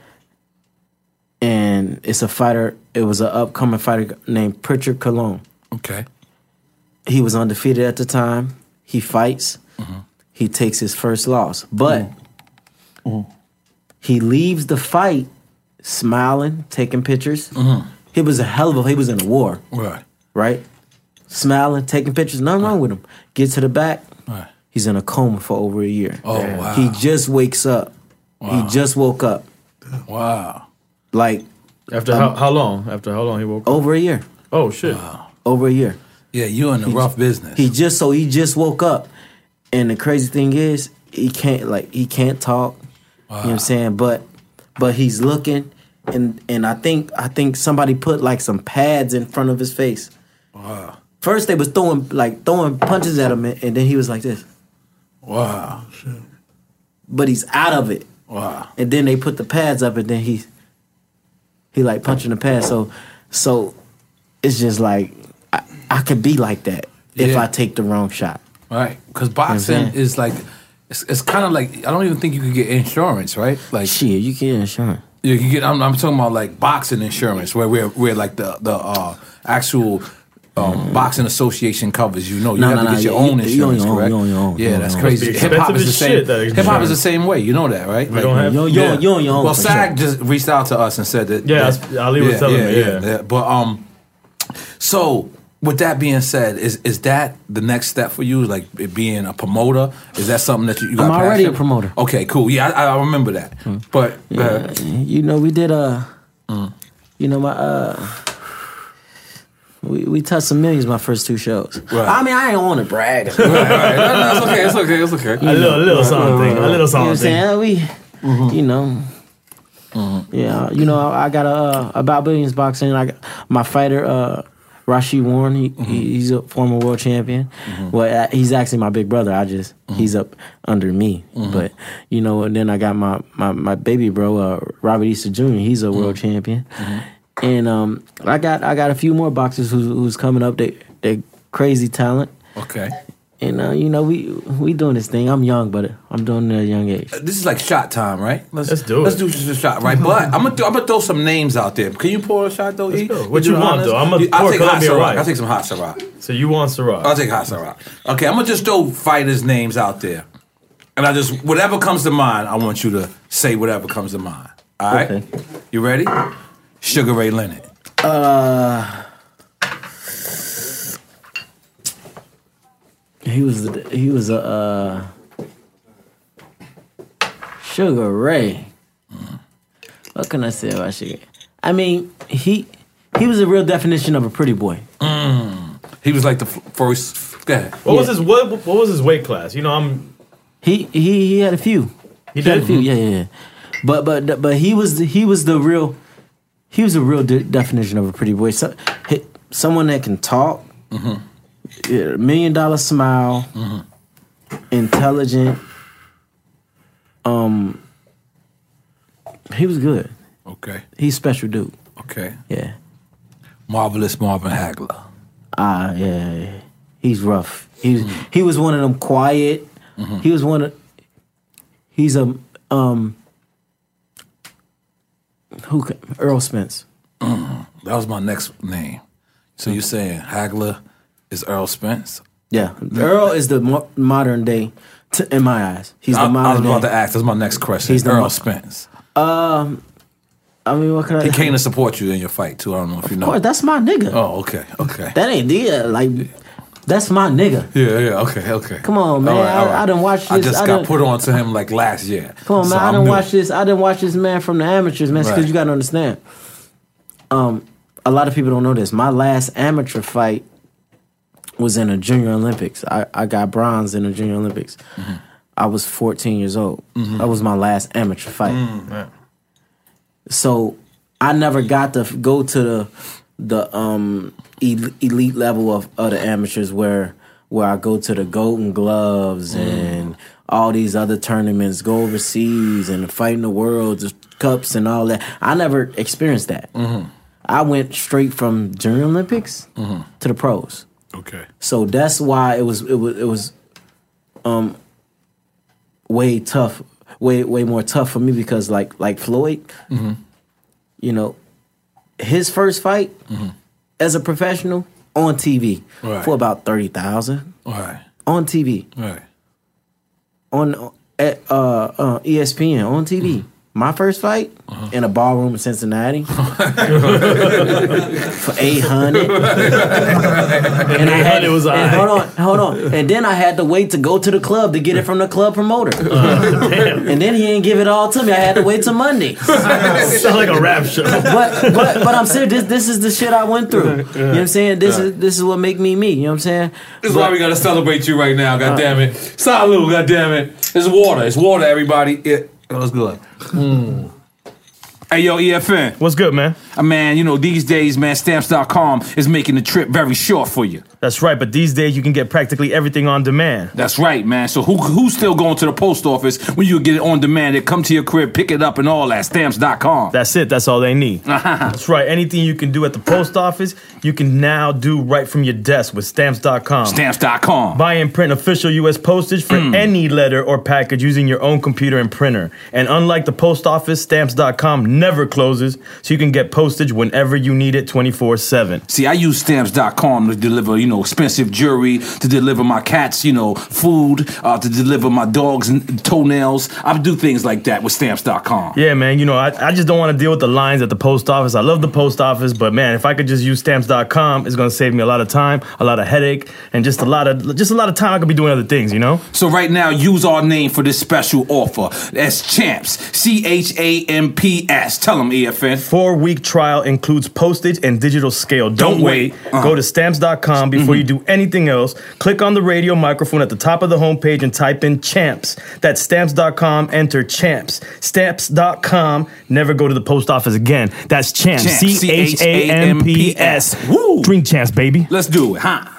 And it's a fighter, it was an upcoming fighter named Pritchard Colon. Okay. He was undefeated at the time. He fights. Mm-hmm. He takes his first loss. But mm-hmm. Mm-hmm. he leaves the fight smiling, taking pictures. Mm-hmm. He was a hell of a, he was in a war. Right. Right? Smiling, taking pictures, nothing wrong with him. Get to the back, right. He's in a coma for over a year. Oh, wow. He just wakes up. Wow. He just woke up. Wow. Like. After um, how, how long? After how long he woke up? Over a year. Oh, shit. Wow. Over a year. Yeah, you're in the he, rough business. He just, so he just woke up. And the crazy thing is, he can't, like, he can't talk. Wow. You know what I'm saying? But, but he's looking, and, and I think, I think somebody put, like, some pads in front of his face. Wow. First, they was throwing like throwing punches at him, and then he was like this. Wow. But he's out of it. Wow. And then they put the pads up, and then he he like punching the pads. So so it's just like I, I could be like that yeah. if I take the wrong shot. Right. Because boxing you know is like it's, it's kind of like I don't even think you could get insurance, right? Like shit, you get insurance. You can get. I'm, I'm talking about like boxing insurance, where we're where like the the uh, actual. Um, mm. Boxing Association covers you. know you no, have no, to get no, your you, own you, insurance, you own, correct? You own your own, yeah, you own that's your crazy. Hip hop is the same. Hip hop is the same way. You know that, right? We like, don't have. You, you, yeah. you own your own. Well, SAG sure. just reached out to us and said that. Yeah, that, Ali was yeah, telling yeah, me. Yeah. yeah, yeah. But um, so with that being said, is is that the next step for you? Like it being a promoter? Is that something that you, you got? I'm already passion? a promoter. Okay, cool. Yeah, I, I remember that. Mm. But yeah, uh, you know, we did a. Mm. You know my. uh We we touched some millions my first two shows. Right. I mean, I ain't want to brag. right, right. No, no, it's okay. It's okay. It's okay. A little, a little something. A little something. You know what I'm saying? We, mm-hmm. you know, mm-hmm. yeah. You know, I, I got a uh, About Billions boxing. I got my fighter, uh, Rashid Warren. He, mm-hmm. he he's a former world champion. Mm-hmm. Well, he's actually my big brother. I just mm-hmm. he's up under me. Mm-hmm. But you know, and then I got my my, my baby bro, uh, Robert Easter Junior He's a mm-hmm. world champion. Mm-hmm. And um, I got I got a few more boxers who's, who's coming up. They they crazy talent. Okay. And uh, you know we we doing this thing. I'm young, but I'm doing it at a young age. This is like shot time, right? Let's, let's do let's it. Let's do just a shot, right? But I'm gonna th- I'm gonna throw some names out there. Can you pour a shot though? Let's E? go. What you, you want though? I'm gonna I'll pour take hot Columbia Ciroc. Right. I'll take some hot Ciroc. So you want Ciroc? I'll take hot Ciroc. Okay, I'm gonna just throw fighters' names out there, and I just whatever comes to mind. I want you to say whatever comes to mind. All right? Okay. You ready? Sugar Ray Leonard. Uh, he was he was a uh, Sugar Ray. Mm. What can I say about Sugar? I mean, he he was a real definition of a pretty boy. Mm. He was like the f- first. Go ahead. What yeah. was his what? What was his weight class? You know, I'm. He he he had a few. He, he had a few. Yeah, yeah, yeah. But but but he was he was the real. He was a real de- definition of a pretty boy. So, he, someone that can talk, mm-hmm. million dollar smile, mm-hmm. intelligent. Um, he was good. Okay. He's a special dude. Okay. Yeah. Marvelous Marvin Hagler. Ah, yeah, yeah. He's rough. He's mm-hmm. he was one of them quiet. Mm-hmm. He was one of. He's a um. Who? Earl Spence. Mm, that was my next name. So you're saying Hagler is Earl Spence? Yeah, Earl is the mo- modern day, t- in my eyes. He's the I, I modern was about day. to ask. That's my next question. He's the Earl mo- Spence. Um, I mean, what can I? He came to support you in your fight too. I don't know if you know. Of course, that's my nigga. Oh, okay, okay. That ain't yeah, like that's my nigga. Yeah, yeah, okay, okay. Come on, man. All right, all right. I, I done watched this. I just I got done, put on to him like last year. Come on, So man. I I'm done new. watch this. I done watch this man from the amateurs, man. Because Right. you got to understand. Um, a lot of people don't know this. My last amateur fight was in a Junior Olympics. I, I got bronze in the Junior Olympics. Mm-hmm. I was fourteen years old. That was my last amateur fight. Mm. So I never got to f- go to the the um, el- elite level of, of the amateurs where where I go to the Golden Gloves and all these other tournaments, go overseas and fight in the world, the cups and all that. I never experienced that. I went straight from Junior Olympics to the pros. Okay. So that's why it was it was it was um way tough, way way more tough for me because like like Floyd, you know, his first fight as a professional on T V Right. for about thirty thousand All right. on T V All right. on at uh, uh, E S P N on T V. My first fight in a ballroom in Cincinnati for eight hundred. And I had It was and alright. hold on, hold on, and then I had to wait to go to the club to get it from the club promoter. And then he didn't give it all to me. I had to wait till Monday. Sound like a rap show. But but but I'm serious. This this is the shit I went through. You know what I'm saying? This is this is what make me me. You know what I'm saying? This is why we gotta celebrate you right now. God damn it. Salud. God damn it. It's water. It's water. Everybody. It, it was good. Hey, yo, E F N. What's good, man? Uh, man, you know, these days, man, stamps dot com is making the trip very short for you. That's right, but these days you can get practically everything on demand. That's right, man. So who who's still going to the post office when you get it on demand? They come to your crib, pick it up, and all that. stamps dot com. That's it. That's all they need. That's right. Anything you can do at the post office, you can now do right from your desk with stamps dot com. stamps dot com. Buy and print official U S postage for any letter or package using your own computer and printer. And unlike the post office, stamps dot com never closes, so you can get postage whenever you need it twenty-four seven. See, I use stamps dot com to deliver, you know, expensive jewelry, to deliver my cats, you know, food, uh, to deliver my dogs and toenails. I do things like that with stamps dot com. Yeah, man, you know, I, I just don't want to deal with the lines at the post office. I love the post office, but man, if I could just use stamps dot com, it's going to save me a lot of time, a lot of headache, and just a lot of just a lot of time I could be doing other things, you know? So right now, use our name for this special offer. That's Champs. C H A M P S. Tell them, E F N. Four-week trial includes postage and digital scale. Don't, Don't wait. wait. Uh-huh. Go to stamps dot com before you do anything else. Click on the radio microphone at the top of the homepage and type in CHAMPS. That's stamps dot com. Enter CHAMPS. stamps dot com. Never go to the post office again. That's CHAMPS. Champs. C H A M P S. Woo. Drink champs, baby. Let's do it, huh?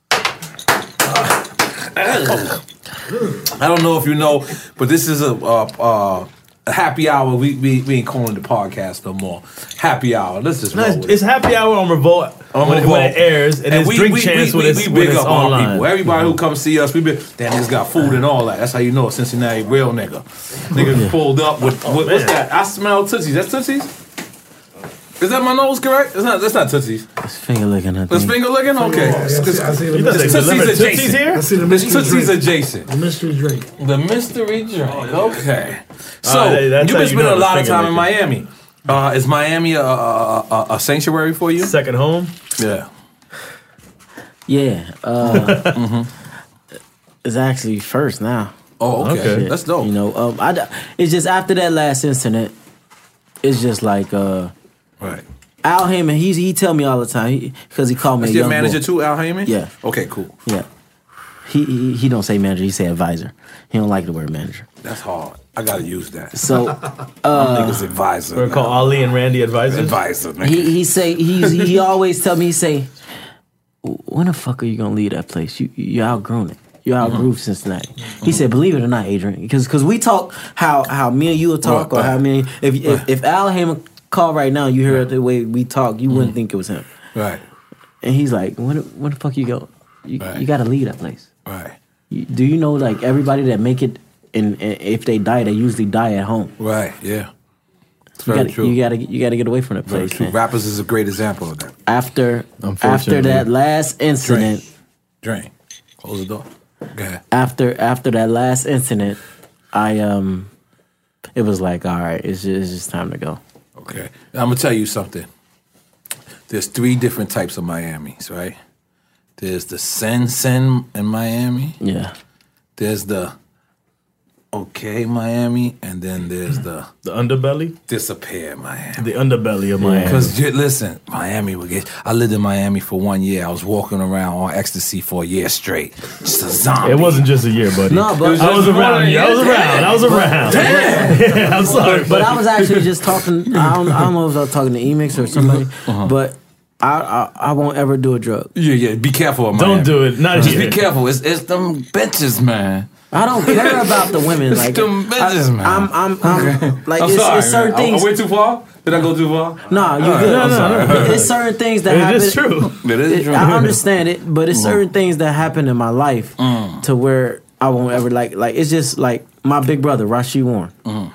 I don't know if you know, but this is a uh, uh, a happy hour. We, we we ain't calling the podcast no more. Happy hour. Let's just No, roll it's, with it's it. happy hour on Revolt On when, it- when Revolt. it airs, and, it's Drink Champs when it's, we when big it's up our online. people. Everybody who comes see us, we be damn niggas got food and all that. That's how you know a Cincinnati real nigga. Niggas pulled up with what, what's man. that? I smell Tootsies. That's Tootsies? Is that my nose correct? It's not. That's not Tootsies. It's finger licking. I That's think. finger licking. Okay. I see, I see the You thought they mystery, delivered Tootsies Tootsies adjacent. here? I see the It's mystery Tootsies drink. adjacent. The mystery drink. The mystery drink. Okay. So Oh, that- that's you've how been you spending know a lot of it's time in finger Miami. Uh, is Miami a, a, a, a sanctuary for you? Second home. Yeah. Yeah. Uh, It's actually first now. Oh, okay. Okay. That's dope. You know, um, I, it's just after that last incident, it's just like uh, Right. Al Heyman. He's he tell me all the time because he, called me. That's a your young manager boy. too, Al Heyman? Yeah. Okay, cool. Yeah. He, he he don't say manager. He say advisor. He don't like the word manager. That's hard. I gotta use that. So I'm niggas advisor. We're now. called Ali and Randy Advisors. Advisor. Nigga. he he say he he always tell me he say, when the fuck are you gonna leave that place? You you outgrown it. You outgrew Cincinnati. He said, believe it or not, Adrian, because because we talk how how me and you will talk, Right, or how right. me if if, if Al Heyman called right now, you hear the way we talk, you wouldn't think it was him. Right. And he's like, when when the fuck you go? You, Right. you got to leave that place. Right. You, do you know like everybody that make it, and, and if they die, they usually die at home. Right. Yeah. It's You very gotta, true. you gotta you gotta get away from that Very place. true. Man. Rappers is a great example of that. After after Unfortunately. that last incident, Drain. Close the door. Go ahead. after after that last incident, I um, it was like, all right, it's just, it's just time to go. Okay. I'm gonna tell you something. There's three different types of Miamis, right? There's the Sen Sen in Miami. Yeah. There's the okay Miami, and then there's the The underbelly? disappear Miami. The underbelly of Miami. Because listen, Miami would get. I lived in Miami for one year. I was walking around on ecstasy for a year straight, just a zombie. It wasn't just a year, buddy. No, but I was around. Yeah, I was around. I was around. Yeah, I'm sorry, But I was actually just talking. I don't, I don't know if I was talking to E-Mix or somebody, Uh-huh. but I, I I won't ever do a drug. Yeah, yeah. Be careful, of Miami. Don't do it. Not Just here. be careful. It's it's them bitches, man. I don't care about the women. It's Like them bitches, I, man. I'm I'm, I'm like I'm it's, sorry, it's certain man. I- things. I went too far. Did I go too far? Nah, you All right, good. I'm no, sorry. no. It's certain things that It happen. is true. It is It- true. I understand it, but it's certain things that happen in my life Mm. to where I won't ever like. Like it's just like my big brother, Rashid Warren. Mm.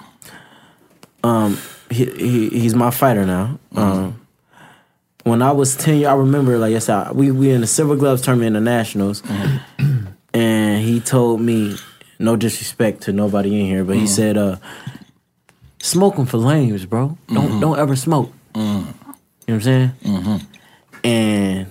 Um, he, he he's my fighter now. Um, when I was ten, I remember like yes, I, we we in the Silver Gloves tournament in the Nationals, and he told me, no disrespect to nobody in here, but he said, uh, "Smoking for lames, bro. Don't don't ever smoke." You know what I'm saying? And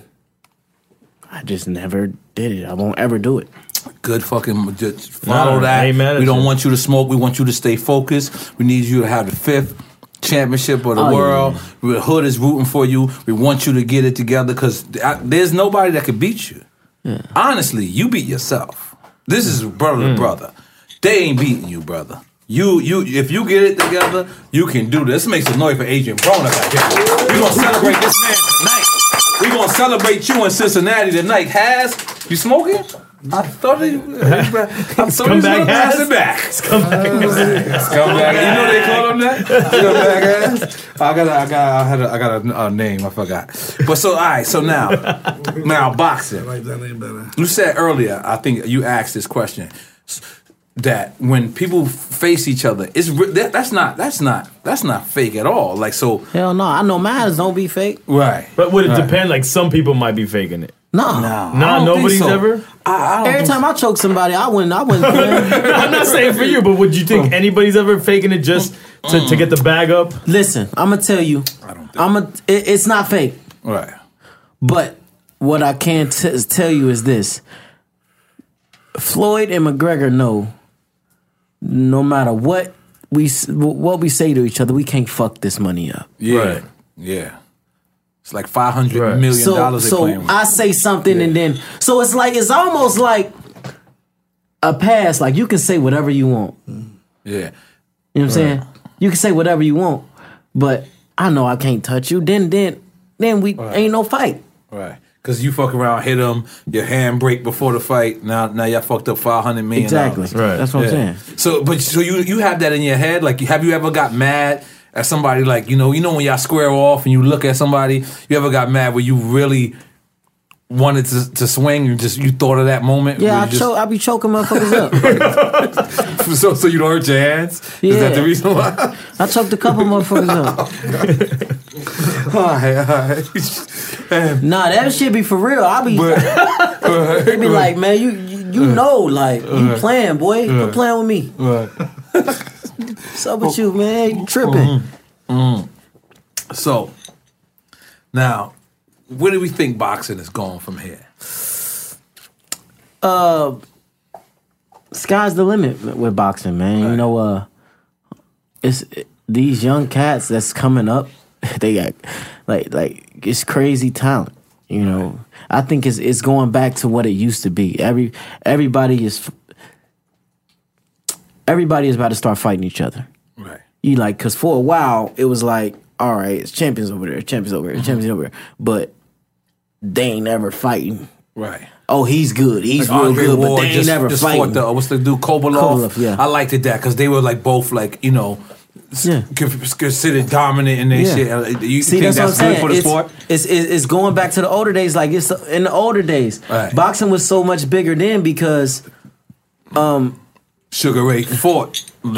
I just never did it. I won't ever do it. Good fucking just follow Nah, that. I ain't mad at We don't you. want you to smoke. We want you to stay focused. We need you to have the fifth championship of the Oh, yeah, world. yeah. The hood is rooting for you. We want you to get it together because there's nobody that can beat you. Honestly, you beat yourself. This is brother Mm. to brother. They ain't beating you, brother. You, you, if you get it together, you can do this. This makes a noise for Adrian Broner back here. We're gonna celebrate this man tonight. We're gonna celebrate you in Cincinnati tonight. Has you smoking? I thought he. I thought he was Scumbag gonna pass Has? it back. Scumbag. Scumbag. You know they call him that? Scumbag ass. I got. I got. I had. A, I got a, a name. I forgot. But so all right. So now, now boxing. I like that name better. You said earlier, I think you asked this question, that when people face each other, it's re- that, that's not that's not that's not fake at all. Like so, Hell no, I know mine don't be fake. right? But would it Right. depend? Like some people might be faking it. No, No, Nah, I don't nobody's think so. ever? I, I don't Every think time I choke somebody, I wouldn't. I wouldn't. I'm not saying for you, but would you think anybody's ever faking it just to, to get the bag up? Listen, I'm gonna tell you. I don't think I'm a. It, it's not fake, so. Right. but what I can t- tell you is this: Floyd and McGregor know. No matter what we s- what we say to each other, we can't fuck this money up. Yeah. Right. Yeah. It's like five hundred Right. million So, dollars they so playing with. I say something and then so it's like it's almost like a pass. Like you can say whatever you want. yeah. You know what I'm saying? You can say whatever you want, but I know I can't touch you. Then, then, then we ain't no fight. Right. Because you fuck around, hit him, your hand break before the fight. Now, now y'all fucked up five hundred million Exactly. dollars. Right. That's what I'm Yeah. saying. So, but so you you have that in your head? Like, have you ever got mad at somebody? Like, you know, you know when y'all square off and you look at somebody, you ever got mad where you really wanted to, to swing and just you thought of that moment? Yeah, where I you just- choke. I be choking motherfuckers up. so so you don't hurt your hands? Is that the Yeah. reason why? I choked a couple motherfuckers up. all right, all right. Nah, that shit be for real. I be. They be like, man, you you, you know, like you playing, boy. Quit playing with me. What's up with you, man? You tripping? So now, where do we think boxing is going from here? Sky's the limit with boxing, man. You Right. know, uh, it's these young cats that's coming up. They got like like it's crazy talent. You know, I think it's it's going back to what it used to be. Every everybody is everybody is about to start fighting each other. Right. You like, cause for a while it was like, all right, it's champions over there, champions over there, champions over there, but they ain't ever fighting. Right. Oh, he's good, he's Like real Andre good, but Ward they ain't just, never just fighting. fought the, what's the dude, Kovalov? Kovalov, yeah. I liked it that because they were like both like, you know, Yeah. con- considered dominant in their Yeah. shit. Uh, You See, think that's, that's, what I'm good saying. for the it's, sport? It's, it's it's going back to the older days. Like it's in the older days, Right. boxing was so much bigger then because Sugar Ray fought Leonard.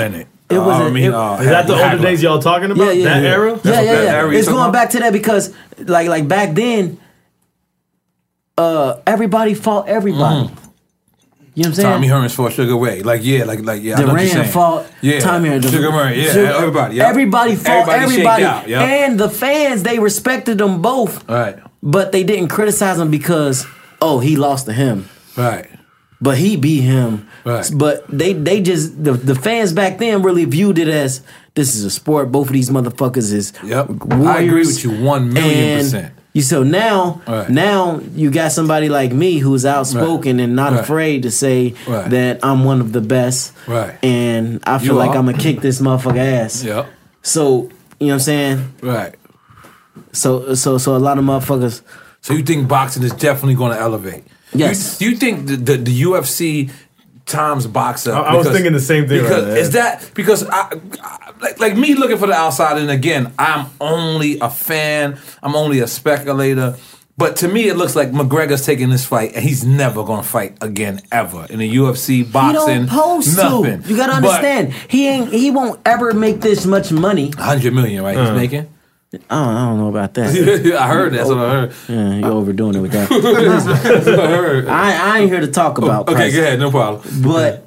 It was. I mean, it, uh, Is that the Hagler. older days y'all talking about? yeah, yeah, that yeah. era? Yeah, what yeah, that yeah. era you're It's talking going about? back to that because, like, like back then, uh, everybody fought everybody. Mm. You know what I'm saying? Tommy Hearns fought Sugar Ray. Like, yeah, like, like, yeah. I know what you're Durant saying. fought yeah. Tommy Hearns. Sugar Ray, yeah. Sugar- everybody. Yeah. Everybody fought Everybody everybody. shaked out, yeah. And the fans, they respected them both. Right, But they didn't criticize him because, oh, he lost to him. right. But he beat him. Right. But they they just the, the fans back then really viewed it as this is a sport. Both of these motherfuckers is Yep. warriors. I agree with you one million And percent. You so now Right. now you got somebody like me who's outspoken Right. and not Right. afraid to say Right. that I'm one of the best. Right. And I feel You like are. I'm gonna kick this motherfucker ass. Yep. So you know what I'm saying? Right. So so so a lot of motherfuckers. So you think boxing is definitely going to elevate? Yes. You, do you think the, the, the U F C times boxer? I- I was thinking the same thing Because right there. is that because I, I like, like me looking for the outside, and again, I'm only a fan. I'm only a speculator. But to me, it looks like McGregor's taking this fight, and he's never going to fight again ever in the U F C boxing. He don't post nothing. to. You gotta understand. He ain't. He won't ever make this much money. Hundred million, right? He's making. I don't, I don't know about that. I heard that's what I heard. Yeah, you're overdoing it with that. That's what I heard. I, I ain't here to talk about. Okay, price, go ahead, no problem. But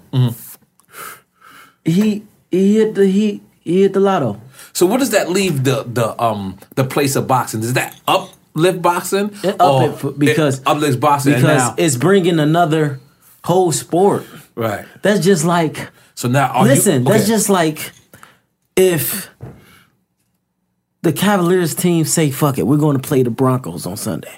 he he hit the he he hit the lotto. So what does that leave the the um the place of boxing? Does that uplift boxing? It Or up it for- because it uplifts boxing and because now, it's bringing another whole sport. right. That's just like So now are listen. you, That's okay. just like if the Cavaliers team say fuck it, we're going to play the Broncos on Sunday.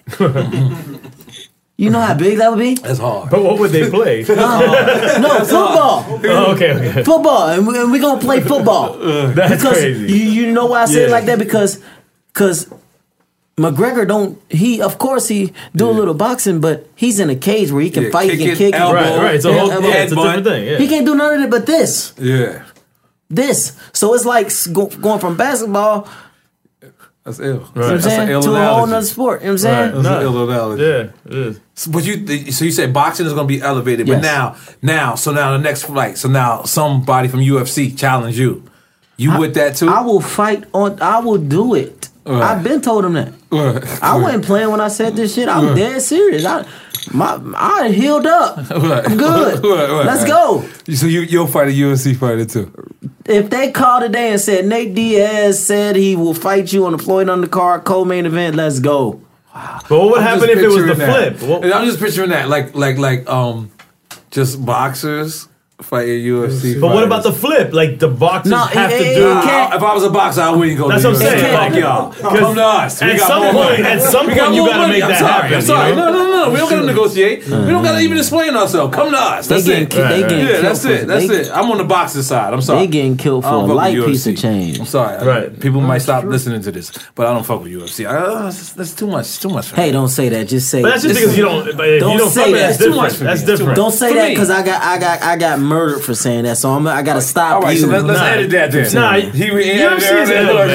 You know how big that would be? that's hard. But what would they play? No, football. Oh, okay, okay. Football, and we're we gonna play football. That's because crazy. You, you know why I say it Yeah. like that? Because because McGregor don't he of course he do a little boxing, but he's in a cage where he can Yeah, fight, he kick can it, kick. elbow, Right, right. It's a Yeah, whole elbow. yeah, it's a different Headbutt. thing. Yeah. He can't do none of it but this, Yeah, this. So it's like s- go, going from basketball, that's ill. you know what I'm That's saying, an ill to a whole analogy. nother sport. You know what I'm saying? Right. That's Nah. an ill analogy. Yeah, it is. So, but you, so you said boxing is going to be elevated, but Yes. now, now, so now the next fight, so now somebody from U F C challenge you. You with that too? I will fight on. I will do it. Right. I've been told him that. I wasn't playing when I said this shit. I'm dead serious. I, my, I healed up. Right. I'm good. Right, right, Let's right. go. So you, you'll fight a U F C fighter too. If they called today and said Nate Diaz said he will fight you on the Floyd undercard co-main event, let's go. But what would I'm happen just if it was the picturing that. flip? What- And I'm just picturing that, like, like, like, um, just boxers fighting U F C. But what fighters. about the flip? Like the boxers No, have it- to it do. can't- If I was a boxer, I wouldn't go. That's to what I'm U F C. saying. Fuck y'all. Come to us. We At got some more point- money. at some We got point you more gotta money. make I'm that sorry. happen, I'm sorry. you know? No, no, no. We don't gotta negotiate. We don't gotta even explain ourselves. Come to us. They That's getting, it. ki- they Right, getting Yeah, killed that's for, it. That's they, it. I'm on the boxing side. I'm sorry. They getting killed I for don't a fuck with light U F C. piece of change. I'm sorry. Right. People might stop listening to this, but I don't fuck with U F C. I, uh, that's, that's too much. Too much. For Hey, me. don't say that. Just say. But that's just Listen, because you don't. But if don't you don't say fuck with that. that's It's too much different. for me. That's It's too different. Don't say For that me. because I got I got I got murdered for saying that. So I'm I gotta stop All right, you. so let, let's Nah. edit that then. Nah, he re U F C is edited ill,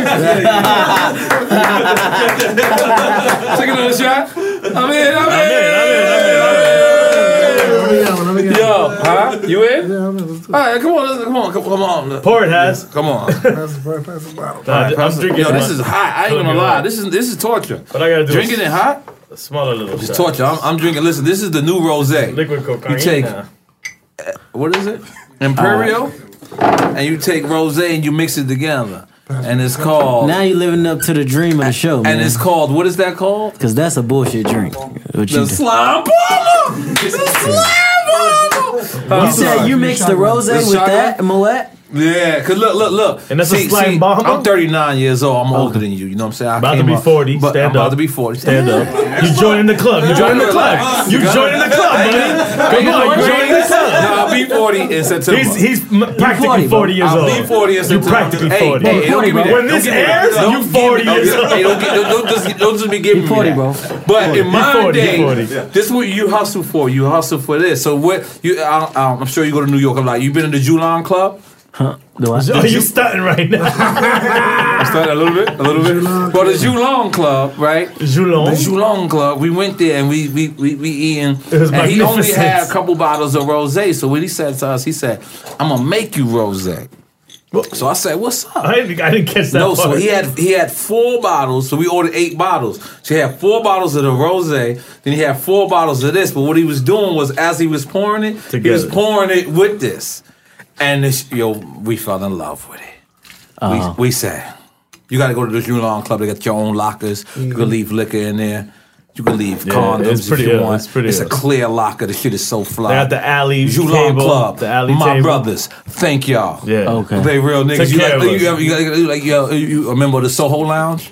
it. Take another shot. I'm in. I'm in. I'm in, I'm in, I'm in, I'm in. Let me get one, let me get Yo, huh? You in? Yeah, I'm in. Let's do All right, come on, let's, come on, come, come on. Pour it has. Come on. it. Pass the pass the bottle. Nah, I'm drinking. Yo, this my- is hot. I ain't gonna lie. This is this is torture. What I gotta do? Drinking is it hot? a smaller little It's shot. torture. I'm, I'm drinking. Listen, this is the new rosé. Liquid cocaine. You take Nah. what is it? Imperial, and you take rosé and you mix it together, and it's called. Now you living up to the dream of the show, man. and it's called. What is that called? Because that's a bullshit drink. What you The do. slime bomber. The slime bomber. You said you mixed the rose The with shotgun? that Moet? Yeah, cause look, look, look. And that's a slime bomber? I'm thirty-nine years old. I'm older than you. You know what I'm saying? I About to came be up- forty. But Stand I'm about up. to be forty. Stand up. You joining the club. You joining the club. You joining the club, buddy. Come on, you joining the club. No, I'll be forty in September. He's he's m- practically forty, forty years I'll old. be forty in You September. practically Hey, forty. Hey, hey, don't give me that. When this Don't give me airs, that. you Don't give forty me- years don't- old. Hey, don't, get- don't, just, don't just be giving You me forty, that. bro. But in my forty, you day, forty. this is what you hustle for. You hustle for this. So what? You, I, I, I'm sure you go to New York a lot. You been in the Julan Club? Huh? Do I? Oh, you stunting right now. I started a little bit, a little bit. Well, the Julong Club, right? Joulon. The Julong Club. We went there and we we we, we eating. It was and he only magnificent. had a couple bottles of rosé. So what he said to us, he said, "I'm gonna make you rosé." So I said, "What's up?" I didn't, I didn't catch that. No, so part. he had he had four bottles. So we ordered eight bottles. So he had four bottles of the rosé. Then he had four bottles of this. But what he was doing was, as he was pouring it, Together. he was pouring it with this. And this, yo, we fell in love with it. Uh-huh. We, we said, "You got to go to the Julon Club. They got your own lockers. Mm-hmm. You can leave liquor in there. You can leave Yeah, condoms it's pretty- if you yeah, want. it's pretty It's a awesome. clear locker. The shit is so fly. They got the alley Julon table, Club. the alley My table. brothers, thank y'all. Yeah. Okay. They real niggas. Took You care like, of you, us. you, you, you, like, you, you remember the Soho Lounge?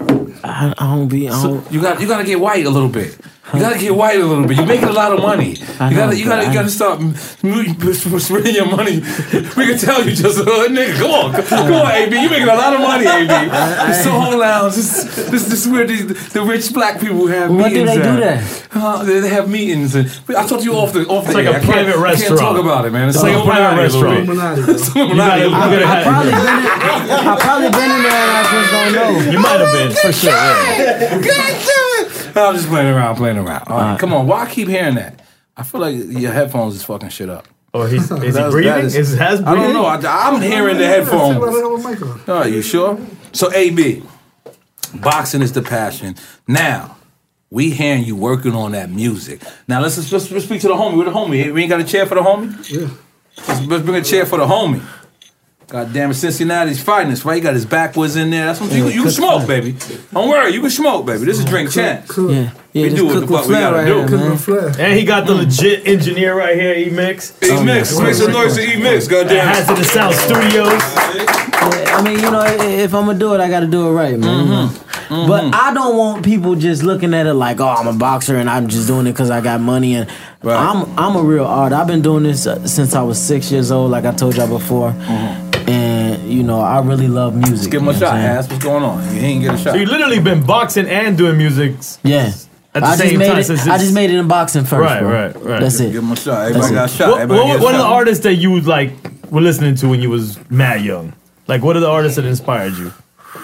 I, I don't be. I So don't, you got you got to get white a little bit. You got to get white a little bit. You're making a lot of money. I You got know, to you got to but you got I- to start m- m- spending your money. We can tell you just a hood nigga. Come on, come on, A B. You making a lot of money, A B. The Soho Lounge. This this this is where the, the rich black people have What do meetings. they do at. there? Uh, they, they have meetings. And, I talked to you off the off the like air. a I can't- private I restaurant. can't talk about it, man. It's, It's like a private restaurant. Illuminati, bro. It's Illuminati. You gotta- you gotta I have- probably been in, I probably been in there and I just don't know. You might have been for sure. Yeah. I'm just playing around, playing around. All right, come on. Why I keep hearing that? I feel like your headphones is fucking shit up. Or he's, is he That's- breathing? that is- Is has I breathing? don't know. I, I'm hearing the headphones. All right, you sure? So, A B, boxing is the passion. Now, we hearing you working on that music. Now, let's let's, let's, let's speak to the homie. Where the homie? We ain't got a chair for the homie? Yeah. Let's, let's bring a chair for the homie. God damn it, Cincinnati's finest, right? He got his backwards in there. That's what you, you can smoke, baby. Don't worry, you can smoke, baby. This is drink champs. Cook, Yeah, yeah. We just do what cook the fuck with we flair gotta right do. here, cook man. with flair. And he got the legit engineer right here, E-Mix. E Mix, make some noise to E Mix, goddamn. Has in the Sound Studios. Yeah, I mean, you know, i- if I'm gonna do it, I gotta do it right, man. Mm-hmm. But I don't want people just looking at it like, oh, I'm a boxer and I'm just doing it because I got money. And Right. I'm I'm a real artist. I've been doing this uh, since I was six years old, like I told y'all before. And you know, I really love music. Give him a you know shot, what I'm saying? ass. What's going on? You ain't get a shot. So you literally been boxing and doing music. Yeah. At the I same just made time, it. since I it's- just made it in boxing first. Right, bro. right, right. That's it. Give him a shot. Everybody That's got a it. shot. What, Everybody what, get a what are the shot. artists that you like were listening to when you was mad young? Like, what are the artists that inspired you?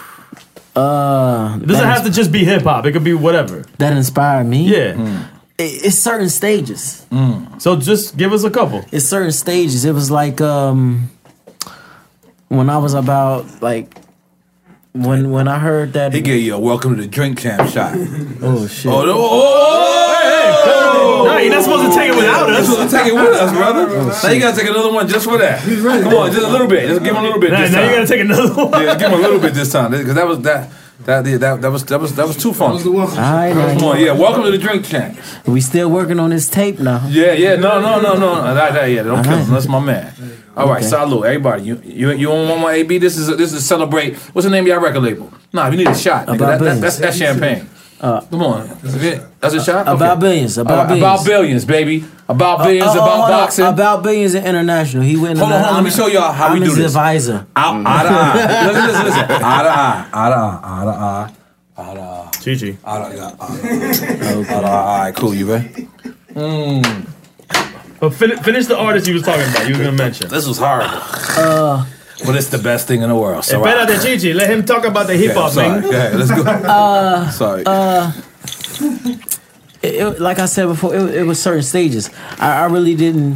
Uh, It doesn't that, have to just be hip hop. It could be whatever. that inspired me. Yeah. It- it's certain stages. So just give us a couple. It's certain stages. It was like um when I was about like when when I heard that. He gave you a welcome to the drink champ shot. oh shit! Oh, no, oh, No, you're not supposed to take it without You're us. supposed to take it with us, brother. Now you gotta take another one just for that. Come on, just a little bit. Just give him a little bit Now, this now you gotta time. take another one. Yeah, give him a little bit this time because that was that. That, that that was that was that was too That was funky. the one. All right, Come now, on, yeah. Welcome to the drink champ. we still working on this tape now. Yeah, yeah. No, no, no, no. That, that, yeah, don't kill him. Alright. That's my man. All right, Okay. salute, everybody. You you you don't want my A B? This is a, this is a celebrate. What's the name of your record label? Nah, you need a shot. Nigga. About That, that, Billions. that's that's champagne. Come on, that's a shot. About Okay. billions. About All right, billions. about billions, baby. About billions. Uh, uh, about hold on. boxing. About billions and international. He went. Hold on, hold on, let me show y'all how I'm we do his this. advisor. Out, eye to eye. Listen, listen, listen. Eye to eye. Eye to eye. Eye to eye. Eye to eye. Chi-Chi. Eye to eye. Eye to eye. All right, cool. You ready? But fin- finish the artist you was talking about. You was gonna mention. This was horrible. Uh, but it's the best thing in the world. So Espera I- de Chi-Chi. Let him talk about the hip Okay, hop sorry. thing. Go ahead, let's go. Uh, sorry. It, it- like I said before, it, it was certain stages. I, I really didn't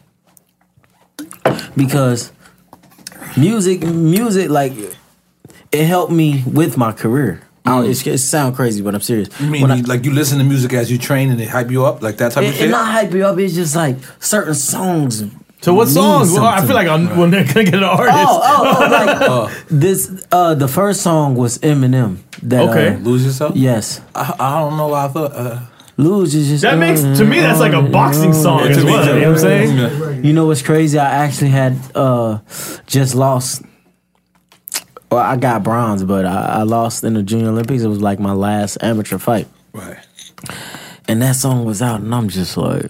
because music, music, like it helped me with my career. I don't, it's, it sound crazy, but I'm serious. you mean When I- you- like you listen to music as you train and it hype you up, like that type of it, shit? it not hype you up. It's just like certain songs. So what mean songs? Well, I something. feel like I'm, when they're gonna get an artist. Oh, oh, oh! Like this. Uh, the first song was Eminem. That, Okay. uh, Lose yourself? yes. I, I don't know why I thought. Uh, Lose is just That makes to me that's like a boxing song Yeah, as to me well. too. You know what I'm saying? You know what's crazy? I actually had uh, just lost. Well, I got bronze, but I, I lost in the Junior Olympics. It was like my last amateur fight, right. and that song was out, and I'm just like,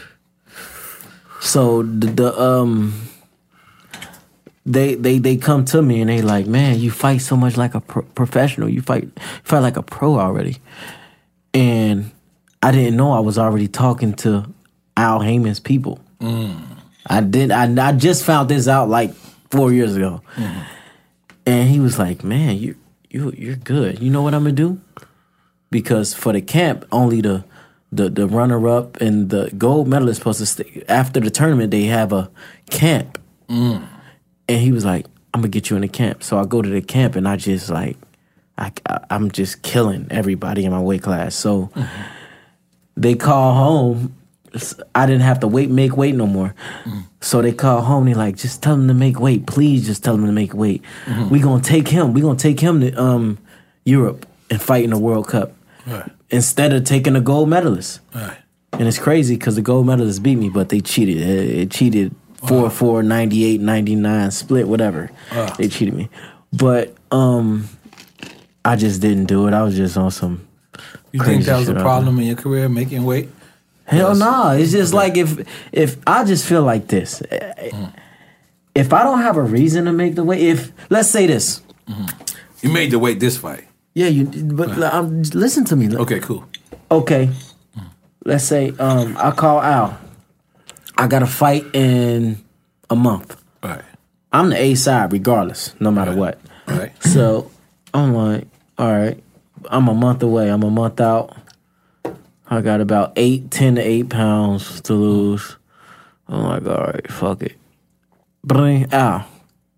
so the, the um, they they they come to me and they like, man, you fight so much like a pro- professional. You fight you fight like a pro already, and I didn't know I was already talking to Al Heyman's people. I did. I, I just found this out like four years ago, and he was like, "Man, you you you're good. You know what I'm gonna do? Because for the camp, only the the the runner up and the gold medalist is supposed to stay. After the tournament, they have a camp." And he was like, I'm gonna get you in the camp. So I go to the camp and I just like, I, I I'm just killing everybody in my weight class. So mm-hmm. they call home. I didn't have to wait, make weight no more. Mm-hmm. So they call home. They like, just tell him to make weight, please. Just tell him to make weight. Mm-hmm. We gonna take him. We gonna take him to um, Europe and fight in the World Cup right. instead of taking a gold medalist. Right. And it's crazy because the gold medalists beat me, but they cheated. It, it cheated four four, ninety-eight, ninety-nine, split, whatever. Wow. They cheated me. But um, I just didn't do it. I was just on some You think that was a problem in your career, making weight? Hell no. Nah. It's just like if if I just feel like this. Mm. If I don't have a reason to make the weight, if, let's say this. Mm-hmm. You made the weight this fight. Yeah, you. but right. um, listen to me. Okay, cool. Okay. Mm. Let's say um, I call Al. I got to fight in a month. Right. I'm the A side regardless, no matter right. what. Right. So I'm like, all right, I'm a month away. I'm a month out. I got about eight, ten to eight pounds to lose. I'm like, all right, fuck it. Bring Al.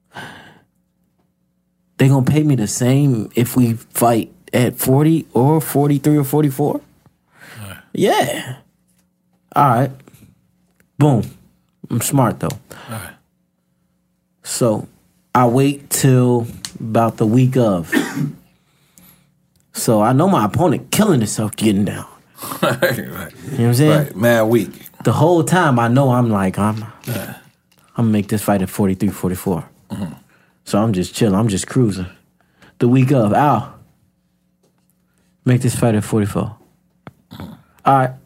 They gonna pay me the same if we fight at forty or forty-three or forty-four? Right. Yeah. All right. Boom. I'm smart though. All right. So I wait till about the week of. So I know my opponent killing himself getting down. right, right. You know what I'm saying? Right, mad weak. The whole time I know I'm like, I'm yeah. I'm gonna make this fight at forty-three, forty-four. Mm-hmm. So I'm just chilling, I'm just cruising. The week of, Al, make this fight at forty-four. Mm-hmm. All right.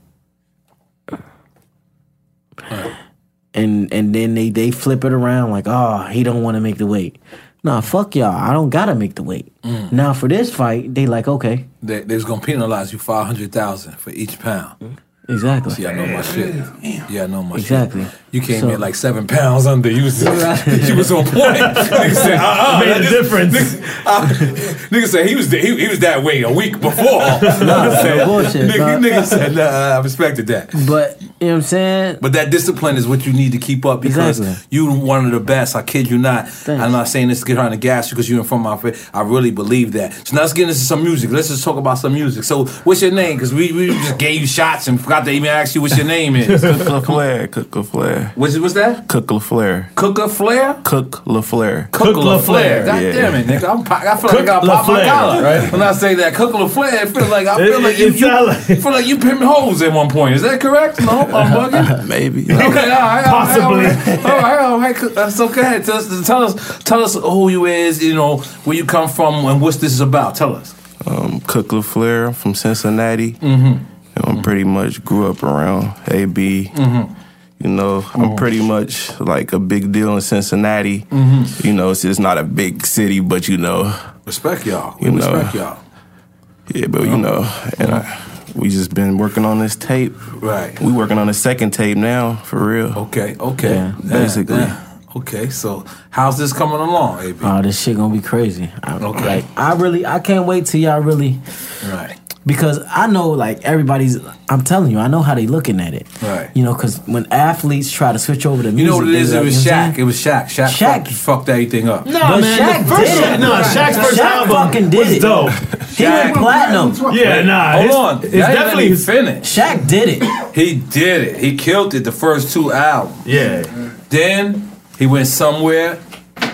Right. And and then they, they flip it around like, oh, he don't want to make the weight. Nah, fuck y'all. I don't gotta make the weight. Mm. Now for this fight, they like, okay. They, they was gonna penalize you five hundred thousand for each pound. Exactly. See, I know my shit. Yeah, I know my exactly. shit. You came so, in like seven pounds under. You was, you was on point. Nigga said, uh-uh. Made a difference. Nigga, uh, nigga said he was he, he was that way a week before. nah, no bullshit. Nigga, nigga said, nah, I respected that. But, you know what I'm saying? But that discipline is what you need to keep up because exactly. you one of the best. I kid you not. Thanks. I'm not saying this to get her on the gas because you're in front of my face. I really believe that. So now let's get into some music. Let's just talk about some music. So what's your name? Because we, we just gave you shots and forgot to even ask you what your name is. Cook LaFlair. Cook LaFlair. What's, what's that? Cook LaFlair. Cook LaFlair? Cook LaFlair. Cook LaFlair. God yeah. damn it, nigga. I'm, I feel like I got pop my collar. Right? When I say that, Cook LaFlair, I feel like I feel it, like you, it you like feel like you pimped hoes at one point. Is that correct? No, I'm bugging. Maybe. Okay, all right, possibly. All right, all right, all right. That's okay. Tell us, tell us, tell us who you is. You know where you come from and what's this is about. Tell us. Um, Cook LaFlair. I'm from Cincinnati. Mm-hmm. You know, I'm mm-hmm. pretty much grew up around A B. Mm-hmm. You know, I'm mm-hmm. pretty much like a big deal in Cincinnati. Mm-hmm. You know, it's just not a big city, but you know, respect y'all. We you respect know, y'all. Yeah, but you know, and I, we just been working on this tape. Right. We working on the second tape now, for real. Okay, okay. Yeah, basically. Yeah. Okay, so how's this coming along, A B? Oh, this shit gonna be crazy. I, okay. Like, I really, I can't wait till y'all really. Right. Because I know, like, everybody's, I'm telling you, I know how they looking at it. Right. You know, because when athletes try to switch over to music. You know what it is? It was Shaq. It was Shaq. Shaq, Shaq. Fucked, fucked everything up. No, but man. Shaq the first did it. No, Shaq's first Shaq album fucking did was it. dope. He went platinum. Yeah, nah. Hold it's, on. It's That definitely ain't finished. Shaq did it. He did it. He killed it the first two albums. Yeah. Then he went somewhere.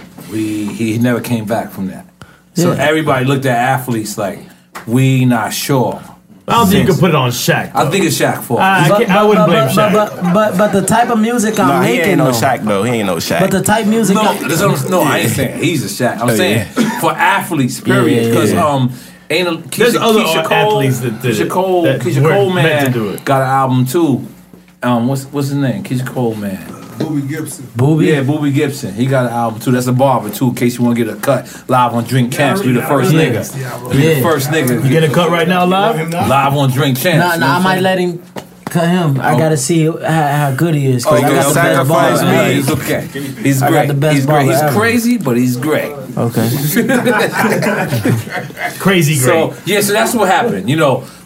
We he never came back from that. So Yeah. everybody looked at athletes like, we not sure. I don't think you can put it on Shaq. I think it's Shaq fault. I, I, But- can't- I but- wouldn't but- blame but, Shaq. But, but, but, but the type of music I'm Nah, he making, ain't no though. Shaq though. He ain't no Shaq. But the type of music. No, I, that's what I'm, no, I ain't saying he's a Shaq. I'm Oh, saying yeah. for athletes, period. Yeah, yeah, Because yeah. um, ain't a, Keisha, There's other Keisha Cole, athletes that did Keisha it, Cole, that Keisha weren't Cole meant man to do it. got an album too. Um, what's what's his name? Keisha Cole man. Booby Gibson. Booby. Yeah, Booby Gibson. He got an album too. That's a barber too. In case you want to get a cut live on Drink Champs, be the first Yeah. nigga. Be Yeah. the first nigga. You get a cut right now live? live on Drink Champs. Nah, you know nah, I what might I'm let him cut him. I gotta see how, how good he is. Oh, Cause you I got gonna the best sacrifice barber me? ever. He's okay. He's I got great. the best He's great. He's barber ever. crazy, but he's great. Okay. Crazy great. So yeah, so that's what happened. You know,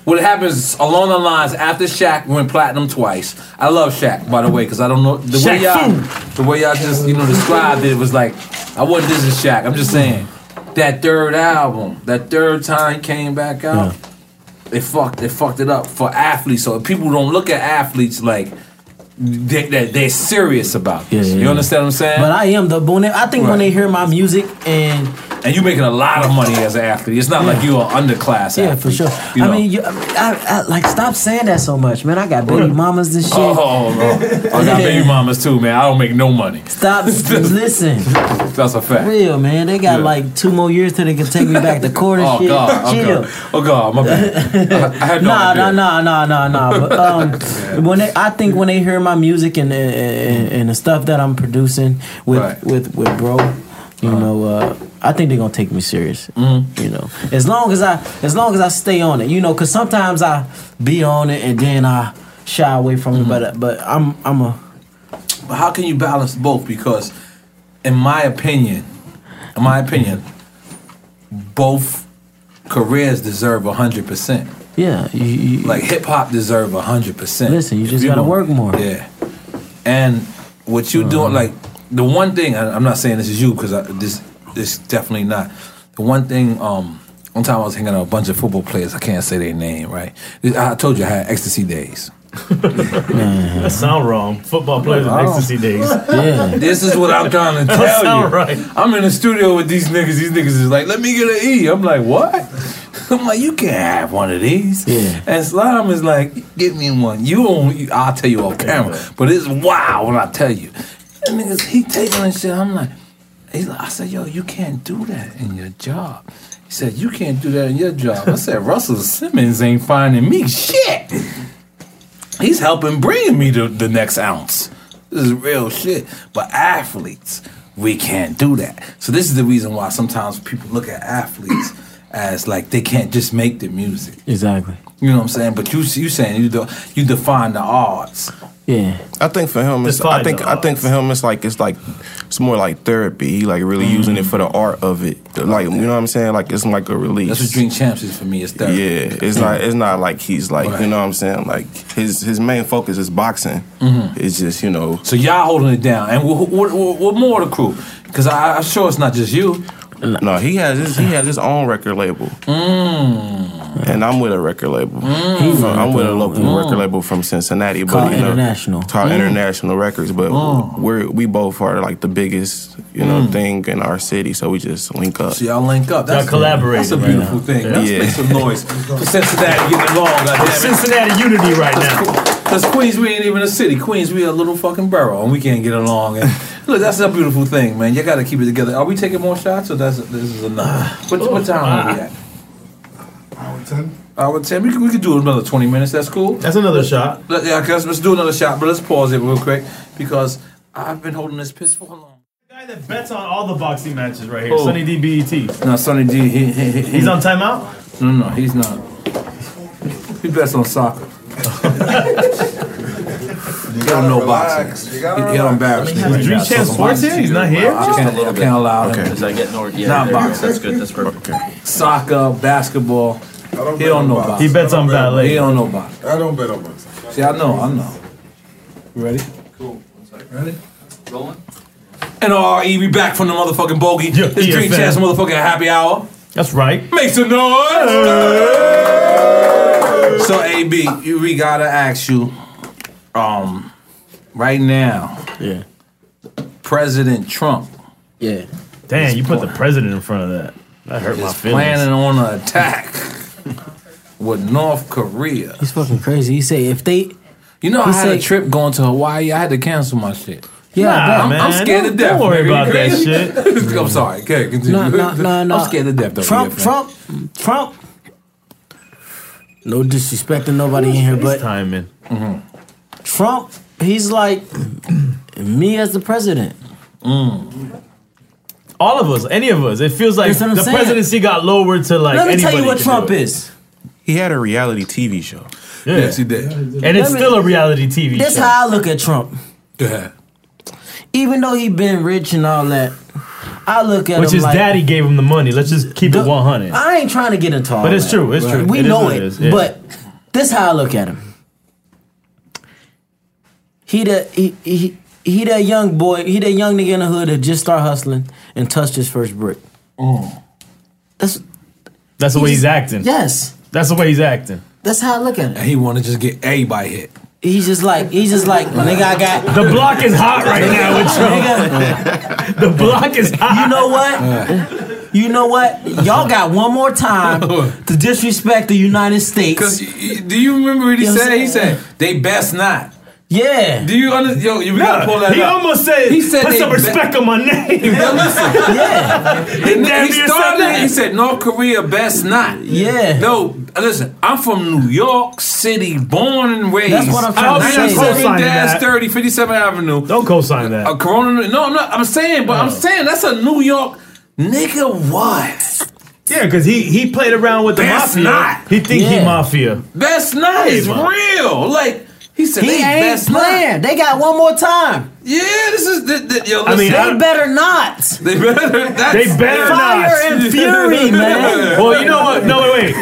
what happens along the lines after Shaq went platinum twice. I love Shaq, by the way, because I don't know the way Shaq y'all, the way y'all just you know described it was like I wasn't this is Shaq. I'm just saying that third album, that third time he came back out, Yeah. they fucked they fucked it up for athletes. So if people don't look at athletes like they, they, they're serious about this. Yeah, yeah, you yeah. understand what I'm saying? But I am though. But when they, I think when Right. they hear my music and and you making a lot of money as an athlete. It's not like you're an underclass yeah, athlete. for sure. You know? I mean, you, I, I, like stop saying that so much, man. I got baby mamas and shit. Oh, oh, oh. I got baby mamas too, man. I don't make no money. Stop. Listen, That's a fact. real man. They got Yeah. like two more years till they can take me back to court and Oh shit. God! Oh Chill. God! Oh God! My bad. I, I had no Nah, idea. nah, nah, nah, nah, nah. But um, when they, I think when they hear my music and and, and the stuff that I'm producing with Right. with with bro, you know, uh, I think they're gonna take me serious. Mm-hmm. You know, as long as I as long as I stay on it, you know, because sometimes I be on it and then I shy away from Mm-hmm. it. But but I'm I'm a But how can you balance both? Because, in my opinion, in my opinion, both careers deserve a hundred percent. yeah. You, you, Like hip hop deserve a hundred percent. Listen, you If just you gotta gon- work more. Yeah, and what you doing? Like the one thing I, I'm not saying this is you because this this definitely not the one thing. Um, one time I was hanging out with a bunch of football players. I can't say their name, right? I told you I had ecstasy days. That sound wrong. Football players in I don't- ecstasy days. yeah. This is what I'm trying to That tell sound you. right. I'm in the studio with these niggas. These niggas is like, let me get an E. I'm like, what? I'm like, you can't have one of these. Yeah. And Slime is like, give me one. You don't. I'll tell you off camera. But it's wow when I tell you. And niggas, he taking and shit. I'm like, he's like, I said, yo, you can't do that in your job. He said, you can't do that in your job. I said, Russell Simmons ain't finding me shit. He's helping bring me to the next ounce. This is real shit. But athletes, we can't do that. So this is the reason why sometimes people look at athletes as like they can't just make the music. Exactly. You know what I'm saying? But you you saying you do, you define the odds. Yeah. I think for him, it's, Define I think the I think for him, it's like it's like it's more like therapy. He like really using it for the art of it. Like you know what I'm saying? Like it's like a release. That's what Drink Champs is for me. It's therapy. Yeah, it's not. It's not like he's like Right. you know what I'm saying. Like his his main focus is boxing. It's just you know. So y'all holding it down, and what, what, what, what more of the crew? Because I'm sure it's not just you. No, he has his he has his own record label, Mm. and I'm with a record label. He's From- I'm with a local Mm. record label from Cincinnati, but Called you know, International. Called Mm. International Records, but we're we both are like the biggest you know thing in our city, so we just link up. So y'all link up. That's Y'all collaborate That's a right beautiful now. thing. Yeah. Let's Yeah. make some noise for Cincinnati getting along. Goddammit. Cincinnati unity right now. Because Queens, we ain't even a city. Queens, we a little fucking borough, and we can't get along. And look, that's a beautiful thing, man. You got to keep it together. Are we taking more shots, or that's this is enough? What, what time are we at? Hour ten. Hour ten. We could, we could do another twenty minutes. That's cool. That's another shot. Let, yeah, guys, let's do another shot, but let's pause it real quick because I've been holding this piss for how long? The guy that bets on all the boxing matches right here, Who? Sonny D B E T. No, Sonny D. He, he, he, He's on timeout? No, no, he's not. He bets on soccer. You He don't know boxing. You He, gotta he'll relax. embarrass me. Is Dream Champ Sports here? He's not here? I can't, I can't allow him. Does that get north? Yeah, Not there you go. boxing. That's good. That's perfect. Soccer, basketball. I don't He bet don't on know boxing. boxing. He bets on He ballet. don't know boxing. I don't bet on boxing. See, I know, I know. You ready? Cool. One second. Ready? Rolling. And R E, we back from the motherfucking bogey. Yeah, It's yeah, Dream fam. Chance motherfucking happy hour. That's right. Make some noise. So A B, you- we gotta ask you, um, right now, Yeah. President Trump Yeah. Damn, you put the president in front of that. That hurt my is feelings. planning on an attack with North Korea. He's fucking crazy. He say if they You know, I He had a said- trip going to Hawaii. I had to cancel my shit. yeah, Nah, I bet. I'm, man. I'm scared to Don't- death. don't worry nigga. You about that crazy? shit. I'm sorry. Okay, continue. No, no, no, no. I'm scared to death though. Trump, yeah, Trump, Trump. No disrespecting nobody in here, but Timing. Trump, he's like me as the president. All of us, any of us. It feels like That's what I'm the saying. presidency got lowered to like Let me anybody tell you what can Trump do it. is. He had a reality T V show. Yeah. Yes, he did. And it's Let me- still a reality T V This show. how I look at Trump. Go ahead. Even though he been rich and all that, I look at Which him his like, daddy gave him the money. Let's just keep it one hundred. I ain't trying to get into all But it's that. true. It's true. We It is know what it. it is, yeah. But this how I look at him. He the he, he he that young boy. He that young nigga in the hood that just start hustling and touched his first brick. That's That's the way he's acting. yes. That's the way he's acting. That's how I look at it. And he want to just get everybody hit. He's just like he's just like nigga. I got The block is hot right now with Trump. nigga. The block is hot. You know what? You know what? Y'all got one more time to disrespect the United States. Cause do you remember what he You know what said? I'm He saying? said they best not. Yeah. Do you understand? Yo, you gotta pull that He up. almost said, He said put they some be- respect on my name. Yo, listen. Yeah. He, damn he near said started. that. He said North Korea best not. Yeah. No, listen. I'm from New York City, born and raised. That's what I'm trying to I'll say. be ninety-seven co-signing dash that. thirty, fifty-seventh Avenue. Don't co-sign that. A Corona. No, I'm not. I'm saying, but I'm Oh. saying that's a New York nigga. What? Yeah, because he, he played around with the That's mafia. not. He think he Yeah. mafia. Best not is man. real. Like he said, He they ain't best not. playing. They got one more time. Yeah, this is. This, this, yo, I mean, listen. They I- better not. They better. That's, They better Fire not. and fury, man. Well, you know what? No, wait, wait.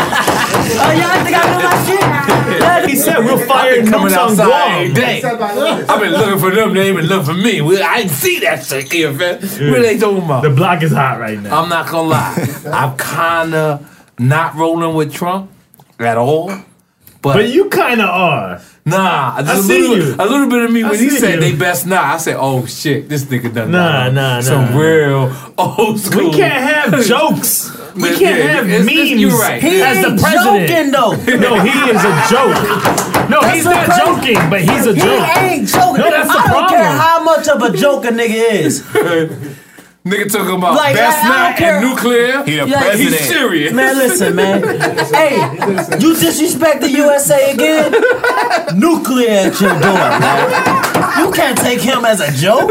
Oh, y'all think I know my shit? He said we'll fire I've been coming nukes on outside every Guam. day. I've been looking for them. They ain't been looking for me. We- I didn't see that shit here, man. What are they talking about? The block is hot right now. I'm not gonna lie. I'm kinda not rolling with Trump at all. But, But you kind of are. nah, just I a see little, you. a little bit of me I when he see said you. they best not. I said, oh shit, this nigga done Nah, done nah, some nah. real old school. We can't have jokes. We Yeah, can't yeah, have it's- it's- memes you're right. He as the ain't president. joking, though. No, he is a joke. No, he's so not crazy. joking, but he's a He joke. ain't joking. No, that's the I don't problem. care how much of a joke a nigga is. Nigga talking about Like, best I- I don't not care. and nuclear. He the Yeah, president. He's serious. Man, listen, man. Hey, you disrespect the U S A again? Nuclear at your door, man. You can't take him as a joke.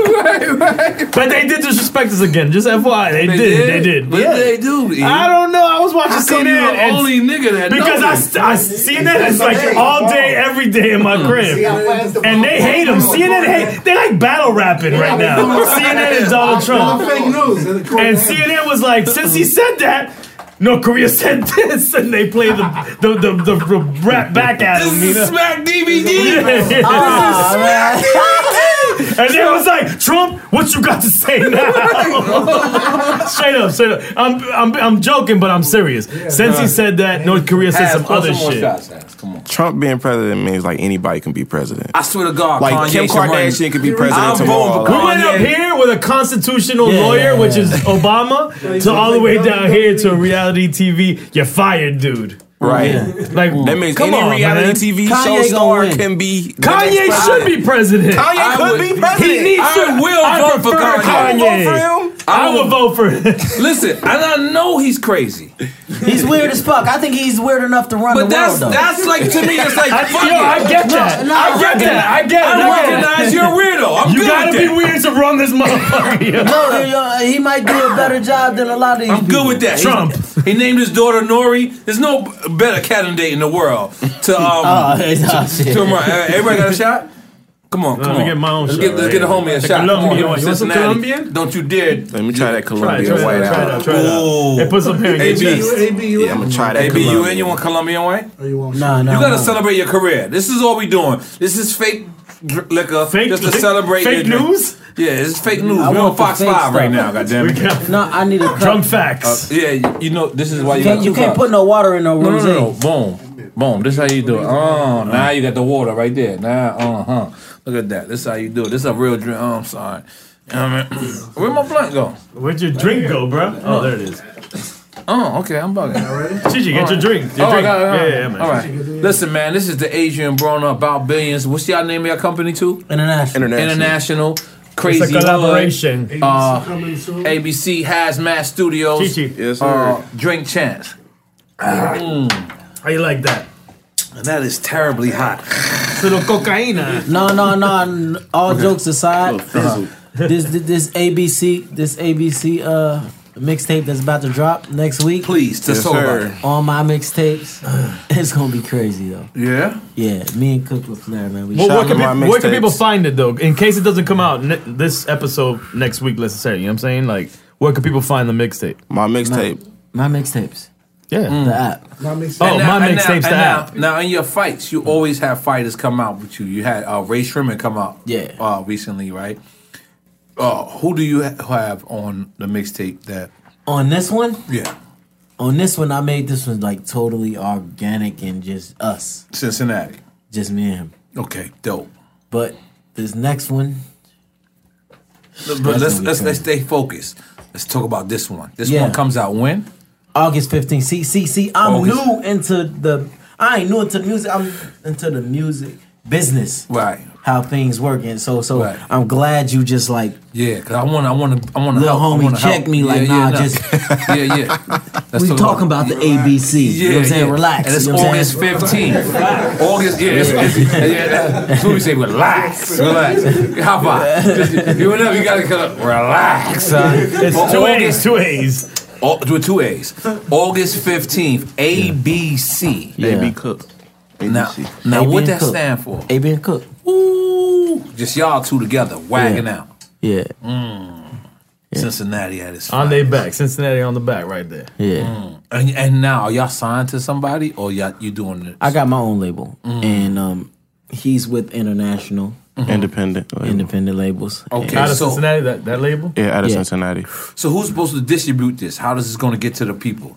But they did disrespect us again. Just F Y I, they, They did. They did. What Yeah. did they do? E? I don't know. I was watching How C come N you N the and only nigga that because know I, this? I C N N is like all day, every day in my crib, and they hate him. C N N hate. They like battle rapping right now. C N N and Donald Trump. Fake news. And C N N was like, since he said that, North Korea said this, and they played the the the, the, the rap back at him. This You is know? Smack D V D. Yeah. Aw, man. And then it was like, Trump, what you got to say now? straight up, straight up. I'm, I'm, I'm joking, but I'm serious. Since he said that, North Korea said some Pour other more shit. shots, Has. Come on. Trump being president means like anybody can be president. I swear to God, Like Kanye Kim should run- Kardashian could be president I'm tomorrow. voting for We went up Kanye. here with a constitutional Yeah. lawyer, which is Obama, to all the way down here to reality T V. You're fired, dude. Right. Like That means come any on, reality man. T V Kanye show gonna star win. can be. the Kanye next should president. be president. Kanye I could would- be He president. needs I to. will I vote for prefer Kanye. Kanye. Vote for him. I will vote for him. Listen, and I know he's crazy, He's weird as fuck. I think he's weird enough to run but the that's world, though. that's like to me. It's like I, fuck yo, I it. get that. no, I I get that. I get it. I I get it. recognize you're a weirdo. I'm You good gotta with be that. weird to run this motherfucker. yo. No, you know, he might do a better job than a lot of these I'm people. good with that. He- Trump. He, named his daughter Nori. There's no better candidate in the world to um. Oh, oh, shit. to him, right. Everybody got a shot. Come on, come Let me on. get my own let's shot get, let's right get a here. homie a The shot. Come on, Colombian you one. You want some Cincinnati. Colombian? Don't you dare. Let me try that Try it, Colombian try it, white try it out, out. try it out. Hey, put some here. A B. A B, you Yeah, I'm gonna try that A B, you in? Colombian. You want Colombian white? Or you want Nah, nah, You gotta nah. celebrate your career. This is all we doing. This is fake dr- liquor. Fake just to li- celebrate fake your drink. news? Yeah, it's fake news. I We're on want the Fox fake Five right stuff. now. Goddamn We it. got No, I need a cut. drunk facts. Yeah, you- you know this is why you, Can't- got you two can't cups. put no water in no No, no, rosé. no, no. Boom, boom. This is how you do it. Oh, now you got the water right there. Now, uh huh. Look at that. This is how you do it. This is a real drink. Oh, I'm sorry. You know what I mean? Where my blunt go? Where'd your drink go, bro? Oh, there it is. Oh, okay. I'm bugging. Gigi, get your drink. Your Oh, I drink. got it, all Yeah, right. yeah, man. All right. Listen, man. This is the Adrian Broner about billions. What's y'all name of your company too? International. International. International. It's Crazy a collaboration. Hood, uh, coming soon? A B C Hazmat Studios. Chichi, Yes, sir. Uh, Drink Chance. how you like that? And that is terribly hot. Little cocaína. No, no, no. n- All jokes aside, Fizzle. this this this A B C this A B C uh mixtape that's about to drop next week Please, to Yes, talk about sir. it. on my mixtapes. It's gonna be crazy though. Yeah. Yeah, me and Cook with Flair, man. We Well, Shout where out can, to my people, where can mixtapes. people find it though? In case it doesn't come out ne- this episode next week, let's say. You know what I'm saying? Like, Where can people find the mixtape? My mixtape. My mixtapes. Yeah. The app. My mixtape. Oh, now- my and now- mixtape's and the now, app. now, in your fights, you always have fighters come out with you. You had uh, Ray Sherman come out, Yeah. uh, recently, right? Uh, who do you ha- have on the mixtape that? On this one, Yeah, on this one, I made this one like totally organic and just us, Cincinnati. just me and him. Okay, dope. But this next one, But That's let's gonna be let's let's crazy. stay focused. Let's talk about this one. This Yeah. one comes out when? August fifteenth. See, see, see, I'm August. new into the. I ain't new into the music. I'm into the music business. Right. How things work, and so so Right. I'm glad you just like Yeah, because I want to I want to I want to Little help. I homie wanna check help. me like, yeah, nah, yeah, just- yeah, yeah. Let's we talk talking about the A B C. You know what I'm saying? Relax. And it's you know what I'm August saying? fifteenth. August, yeah, it's, it's, yeah, that's what we say. Relax, relax. How about you? Whenever you gotta cut up, relax. Son. It's For two August- A's, two A's. Oh, with two A's. August fifteenth, A B C. Yeah. A B Cook. Now, A B C. now A B what and that Cook. stand for? A B and Cook. Ooh, just y'all two together, wagging Yeah. out. Yeah, Cincinnati at its On finest. their back. Cincinnati on the back right there. yeah. And, and now, are y'all signed to somebody, or y'all you doing it? I got my own label, and um, he's with international Independent. label. independent labels. Okay. Out of so- Cincinnati, that, that label? Yeah, out of Yeah. Cincinnati. So who's supposed to distribute this? How is this going to get to the people?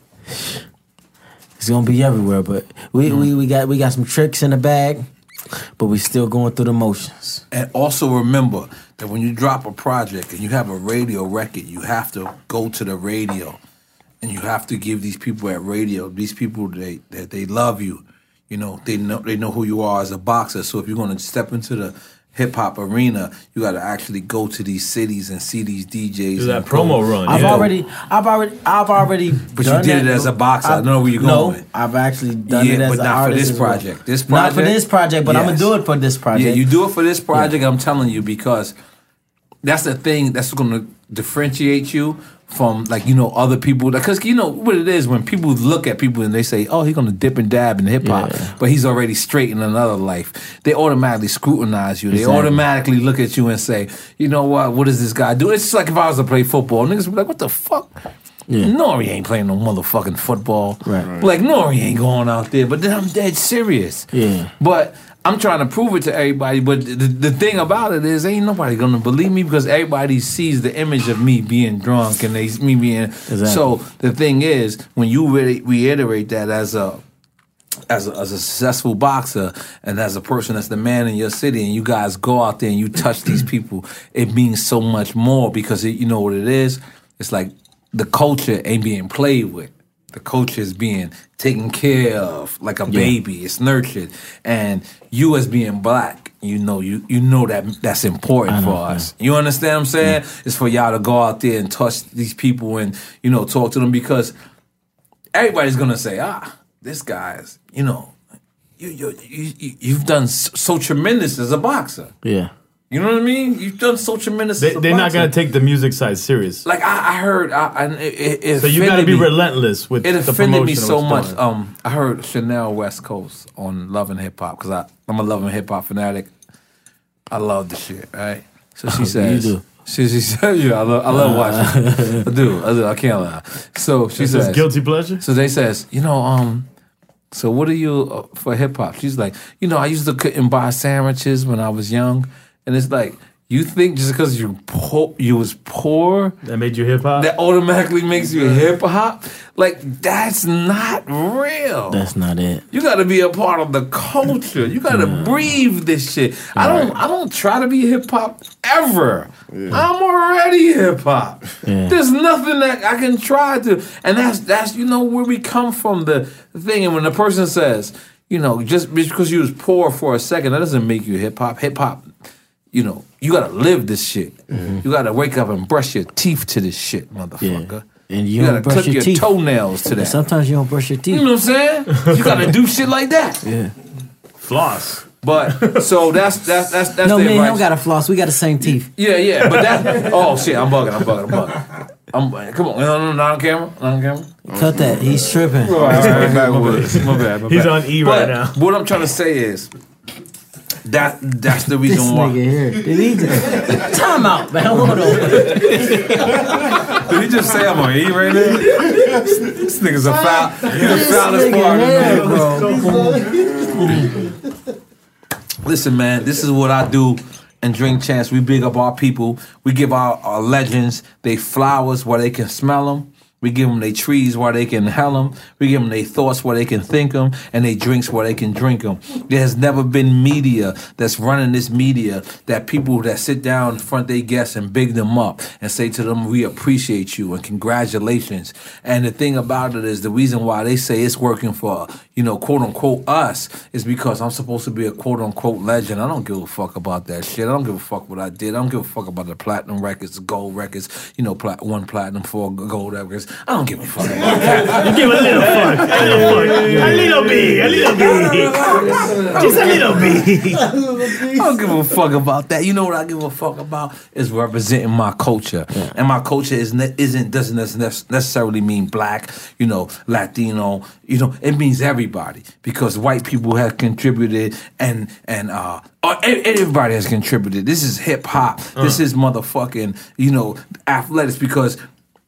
It's gonna be everywhere, but we, we, we got we got some tricks in the bag, but we still going through the motions. And also remember that when you drop a project and you have a radio record, you have to go to the radio, and you have to give these people at radio, these people they that they love you. You know, they know they know who you are as a boxer. So if you're going to step into the hip hop arena, you got to actually go to these cities and see these D Js. Do that and go- promo run. I've yeah. already, I've already, I've already. But you done did that. it as a boxer. I know where you're No, going. I've actually done Yeah, it as but an not for artist this as well. project. This Not for project? this project, but I'm gonna Yes. do it for this project. Yeah, you do it for this project. I'm telling you, because that's the thing that's going to differentiate you from, like, you know, other people. Because you know what it is when people look at people and they say, "Oh, he's going to dip and dab in hip hop," Yeah. but he's already straight in another life. They automatically scrutinize you. They Exactly. automatically look at you and say, "You know what? What does this guy do?" It's just like if I was to play football, niggas would be like, "What the fuck?" Yeah. Nori ain't playing no motherfucking football. Right. Right. Like, Nori ain't going out there. But then I'm dead serious. Yeah. But I'm trying to prove it to everybody. But the, the thing about it is, ain't nobody gonna believe me because everybody sees the image of me being drunk and they me being. Exactly. So the thing is, when you really reiterate that as a as a, as a successful boxer and as a person that's the man in your city, and you guys go out there and you touch these people, it means so much more because it, you know what it is. It's like the culture ain't being played with. The culture is being taken care of like a baby. It's nurtured, and you as being black, you know, you you know that that's important for us. You understand what I'm saying? It's for y'all to go out there and touch these people and, you know, talk to them, because everybody's gonna say, ah, this guy's, you know, you you you you've done so, so tremendous as a boxer. Yeah. You know what I mean? You've done so tremendous. They, as a they're not boxer. going to take the music side serious. Like I, I heard, I, I, it, it So you got to offended be me. relentless with It the offended promotion me of so what's much. going. Um, I heard Chanel West Coast on Love and Hip Hop because I I'm a Love and Hip Hop fanatic. I love the shit, right? So she says, do. She she said, yeah, I love I love watching. I do, I do. I can't lie. So she This says, is guilty pleasure? So they says, you know, um, so what are you uh, for hip hop? She's like, you know, I used to cook and buy sandwiches when I was young, and it's like, you think just because you po- you was poor That made you hip hop? that automatically makes you hip hop? Like, that's not real. That's not it. You got to be a part of the culture. You got to breathe this shit. I don't. I don't try to be hip hop ever. I'm already hip hop. Yeah. There's nothing that I can try to. And that's that's you know where we come from. The thing. And when the person says, you know, just because you was poor for a second, that doesn't make you hip hop. Hip hop. You know, you gotta live this shit. Mm-hmm. You gotta wake up and brush your teeth to this shit, motherfucker. And you, You don't gotta brush clip your your teeth. toenails to And that. sometimes you don't brush your teeth. You know what I'm saying? You gotta do shit like that. Yeah. Floss. But so that's that's that's that's No, the man, you advice. don't got to floss. We got the same teeth. Yeah, yeah. But that. Oh shit! I'm bugging. I'm bugging. I'm bugging. I'm come on. No, no, not on camera. Not on camera. Cut that. He's tripping. All right, all right, my bad. My bad. My He's bad. on E But right now. what I'm trying to say is, That that's the This reason why. nigga here. Did he just, time out, man. Hold on. Did he just say I'm gonna eat right now? This nigga's a foul. He's the foulest part of me, bro. Listen, man, this is what I do in Drink Champs. We big up our people. We give our, our legends they flowers where they can smell them. We give them their trees where they can hell them. We give them their thoughts where they can think them, and their drinks where they can drink them. There has never been media that's running this media that people that sit down in front of their guests and big them up and say to them, we appreciate you and congratulations. And the thing about it is the reason why they say it's working for, you know, quote unquote us is because I'm supposed to be a quote unquote legend. I don't give a fuck about that shit. I don't give a fuck what I did. I don't give a fuck about the platinum records, the gold records, you know, plat- one platinum, four gold records. I don't give a fuck about that. You give a little fuck. A little fuck. A little bit. A little bit. Just a little bit. I don't give a fuck about that. You know what I give a fuck about is representing my culture, yeah. And my culture is ne- isn't doesn't necessarily mean black, you know, Latino. You know, it means everybody because white people have contributed and and uh, everybody has contributed. This is hip hop. Uh. This is motherfucking you know athletics because.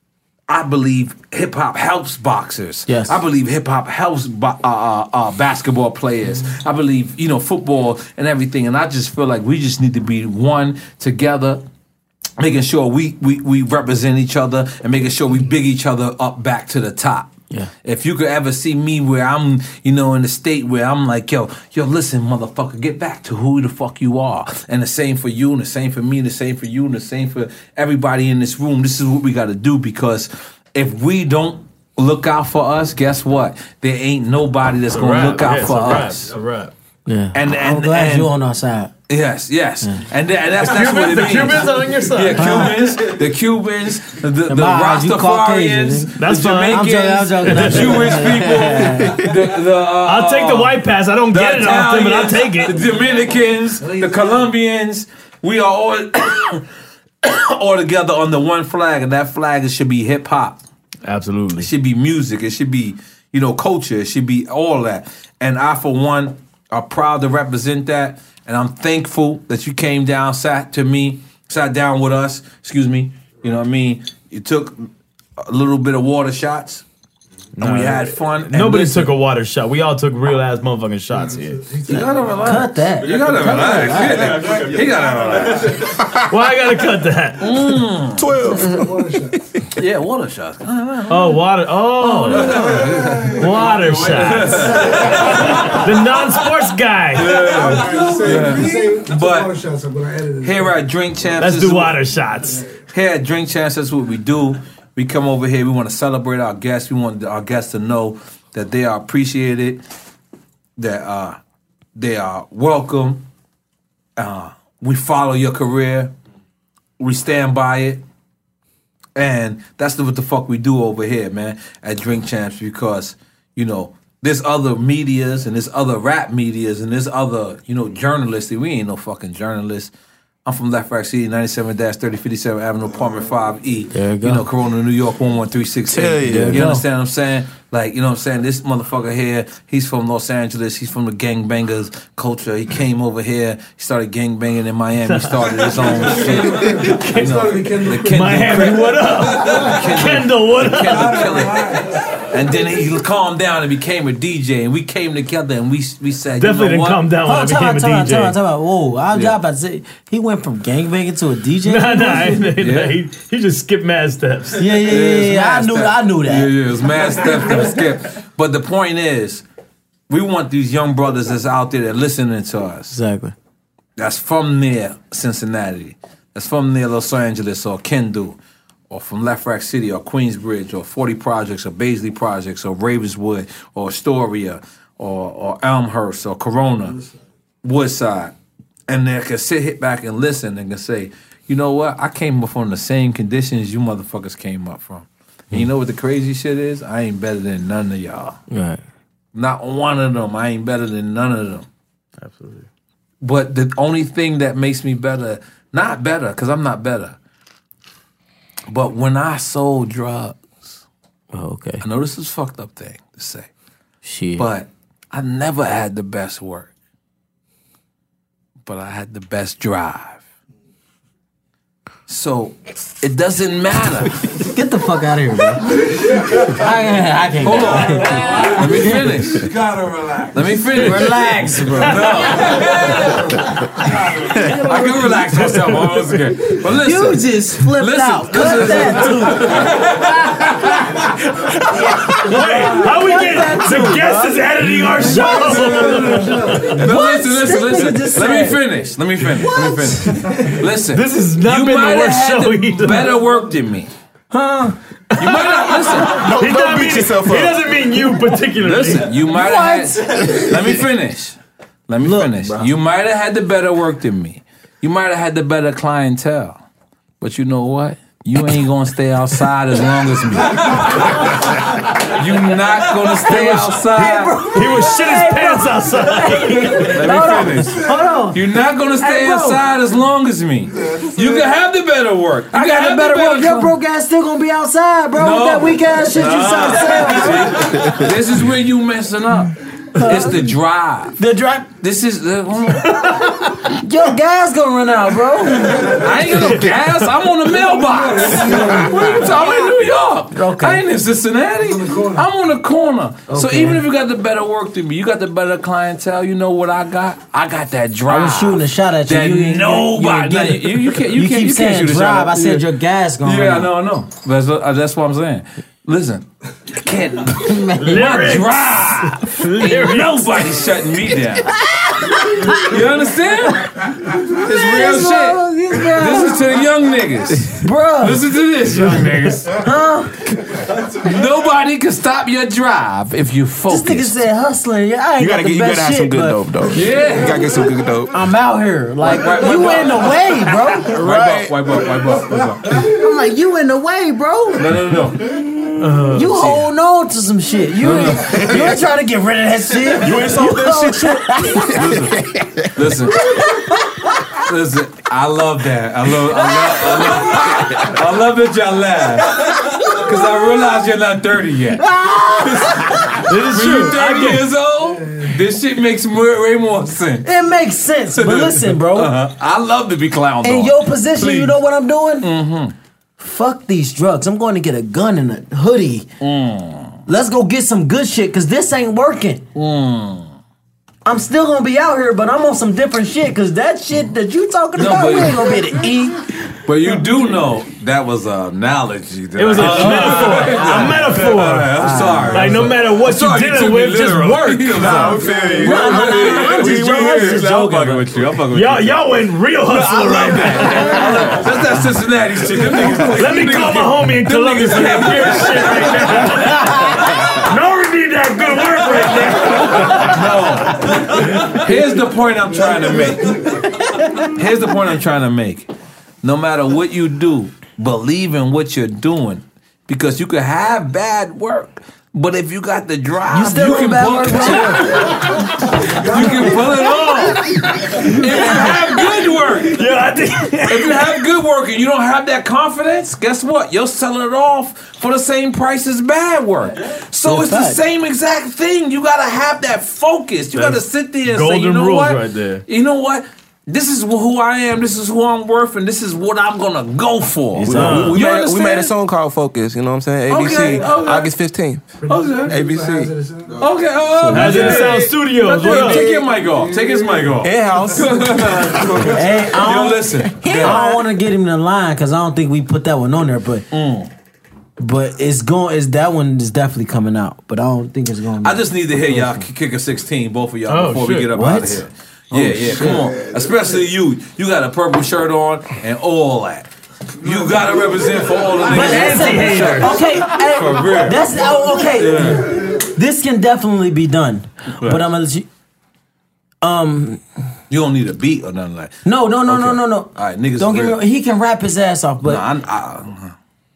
I believe hip hop helps boxers. Yes. I believe hip hop helps bo- uh, uh, uh, basketball players. I believe you know football and everything. And I just feel like we just need to be one together, making sure we we we represent each other and making sure we big each other up back to the top. Yeah. If you could ever see me where I'm, you know, in the state where I'm like, yo, yo, listen, motherfucker, get back to who the fuck you are. And the same for you, and the same for me, and the same for you, and the same for everybody in this room. This is what we got to do because if we don't look out for us, guess what? There ain't nobody that's going to look out yeah, for a rap, us. A rap. Yeah. And, and, I'm glad and, you're on our side. Yes, yes. Yeah. And, th- and that's, that's Cubans, what it the means. Cubans are on your side. Yeah, Cubans, the Cubans, the, the, the Mars, you Rastafarians, Caucasian. That's the fine. I'm Jamaicans, joking, I'm joking, the I'm Jewish people, the, the, uh, I'll take the white pass. I don't the get it often, but I'll Italians, take it. the Dominicans, the Colombians. We are all all together under one flag, and that flag it should be hip hop. Absolutely. It should be music. It should be, you know, culture. It should be all that. And I, for one, are proud to represent that. And I'm thankful that you came down, sat to me, sat down with us. Excuse me. You know what I mean? You took a little bit of water shots. And we had fun. And Nobody listen, took a water shot. We all took real ass motherfucking shots here. You gotta relax. Cut that. You gotta relax. He gotta relax. Why I gotta cut that? twelve. Yeah, water shots. Oh, water. Oh, water shots. The non-sports guy. But here at Drink Champs, Let's this do is what- water shots. Here at Drink Champs, that's what we do. We come over here. We want to celebrate our guests. We want our guests to know that they are appreciated, that uh, they are welcome. Uh, we follow your career. We stand by it. And that's what the fuck we do over here, man, at Drink Champs because, you know, there's other medias and there's other rap medias and there's other, you know, journalists. We ain't no fucking journalists. I'm from Left Rack City, ninety-seven thirty fifty-seven Avenue, Apartment five E. There you go. You know, Corona, New York, one one three six eight. Hell yeah. You There you go. understand what I'm saying? Like, you know what I'm saying? This motherfucker here, he's from Los Angeles. He's from the gangbangers culture. He came over here. He started gangbanging in Miami. He started his own shit. You know, the Kendall Miami, Cri- what up? Kendall, what up? Kendall Killer. And then he calmed down and became a D J. And we came together and we we said, Definitely you know didn't what? calm down when I Hold on, time became out, a time out, time out, D J. time out. Whoa, I was Yeah. about to say, he went from gangbanging to a D J? Nah, nah, nah, Yeah. he, he just skipped mad steps. Yeah, yeah, yeah, yeah, it's yeah. I mad knew, stuff. I knew that. Yeah, yeah, it's mad stuff to skip. But the point is, we want these young brothers that's out there that listening to us. Exactly. That's from near Cincinnati. That's from near Los Angeles or Kendall, or from Left Rack City or Queensbridge or forty Projects or Baisley Projects or Ravenswood or Astoria or, or Elmhurst or Corona, Woodside. And they can sit hit back and listen and can say, you know what? I came up from the same conditions you motherfuckers came up from. And you know what the crazy shit is? I ain't better than none of y'all. Right. Not one of them. I ain't better than none of them. Absolutely. But the only thing that makes me better, not better, because I'm not better, but when I sold drugs, Oh, okay. I know this is a fucked up thing to say, Shit. but I never had the best work. but I had the best drive. So it doesn't matter. Get the fuck out of here, bro. I, I can't. Hold on. Let me finish. You gotta relax. Let me finish. Relax, bro. I can relax myself. Once again. But listen. You just flipped listen, out. listen, Cut listen. that too. Wait, how we get the guest is editing our show? No, listen, listen, This nigga just listen. Let me said- finish. Let me finish. Let me finish. Listen. This has not you been the might worst have had show the either. better work than me. Huh? You might not listen. Don't, He's don't not beat mean- yourself He up. doesn't mean you particularly. Listen, you might have had. Let me finish. Let me finish. You might have had the better work than me. You might have had the better clientele. But you know what? You ain't gonna stay outside as long as me. You're not gonna stay outside. He was shit his pants outside. Let me finish. Hold on. You're not gonna stay Hey, bro. outside as long as me. You can have the better work. You I can got have the better work. Your cli- broke ass still gonna be outside, bro. No. With that weak ass shit you trying to say. This is where you messing up. It's the drive. The drive. This is the. Your gas gonna run out, bro. I ain't got no gas. I'm on the mailbox. What are you talking? I'm in New York. Okay. I ain't in Cincinnati. I'm on the corner. So Okay. even if you got the better work than me, you got the better clientele. You know what I got? I got that drive. I was shooting a shot at you. That You ain't- you- nobody. you ain't get it. You, you can't. You, You can't. keep you can't saying shoot a shot drive. at- I said yeah. your gas gonna Yeah, run I out. know, I know. That's, uh, that's what I'm saying. Listen, I can't. My Lyrics. drive. Lyrics. Nobody's shutting me down. You understand? It's real shit. This is to the young niggas. Bro. Listen to this, young niggas. Nobody can stop your drive if you This nigga focus. said hustling. Yeah, I ain't You gotta got get, the you best gotta have shit, some good but dope, though. Yeah. You gotta get some good dope. I'm out here. Like, Right, right, you right. in the way, bro. Wipe up, wipe up, wipe up, wipe up. I'm like, you in the way, bro. No, no, no, no. You holding on to some shit. You ain't, you ain't trying to get rid of that shit. You ain't sold that shit. Listen. Listen, I love that. I love, I love, I love, I love that y'all laugh. Because I realize you're not thirty yet. This is When true. you're thirty years old, this shit makes more, way more sense. It makes sense. But listen, bro. Uh-huh. I love to be clowned In on. your position, Please. you know what I'm doing? Mm-hmm. Fuck these drugs. I'm going to get a gun and a hoodie. Mm. Let's go get some good shit, because this ain't working. Mm. I'm still going to be out here, but I'm on some different shit, because that shit that you talking No, about, but- we ain't going to be able to eat. But you do know that was an analogy. That It was a I- metaphor. A metaphor. I'm sorry. Like, no matter what you sorry did took it me with, just literal. work. Nah, I'm feeling you. Nah, nah, nah, I'm just We- we joking. here. I'm just I'm joking, fucking bro. with you. I'm fucking with Y'all, you. y'all went real hustler right now. That's that Cincinnati shit. Them niggas- Let me them call niggas my get- homie in them Columbus niggas for get- that pure shit right now. Nori need that good work right there. No. Here's the point I'm trying to make. Here's the point I'm trying to make. No matter what you do, believe in what you're doing. Because you could have bad work, but if you got the drive, You still can on bad pull work, it. bro? You can pull it off. If you have good work, Yeah, I think. if you have good work and you don't have that confidence, guess what? You're selling it off for the same price as bad work. So Yeah, it's the fact. same exact thing. You gotta have that focus. You gotta That's sit there and say, golden you know rules what? right there. You know what? This is who I am. This is who I'm worth, and this is what I'm gonna go for. We, You we, made, we understand? made a song called Focus, you know what I'm saying? A B C, Okay, okay. August fifteenth. Okay. A B C. Okay. Oh, As in the okay. Sound Studios. Hey, What up? take your mic off. Take his mic off. In-house. Hey, I Yo, don't, listen. I don't want to get him the line, because I don't think we put that one on there, but Mm. but it's going, it's that one is definitely coming out, but I don't think it's going to I just need to hear y'all kick a sixteen, both of y'all, Oh, before we shit. get up What? out of here. Yeah, yeah, come on. Especially you. You got a purple shirt on and all that. You gotta represent for all the But niggas. listen, Anti-hater. okay, hey, For real. that's oh, okay. This can definitely be done, but I'm gonna let you. Um, You don't need a beat or nothing like that. no, no, no, no, Okay. no, no. All right, niggas Don't get me real. wrong. He can rap his ass off, but Nah, I, I,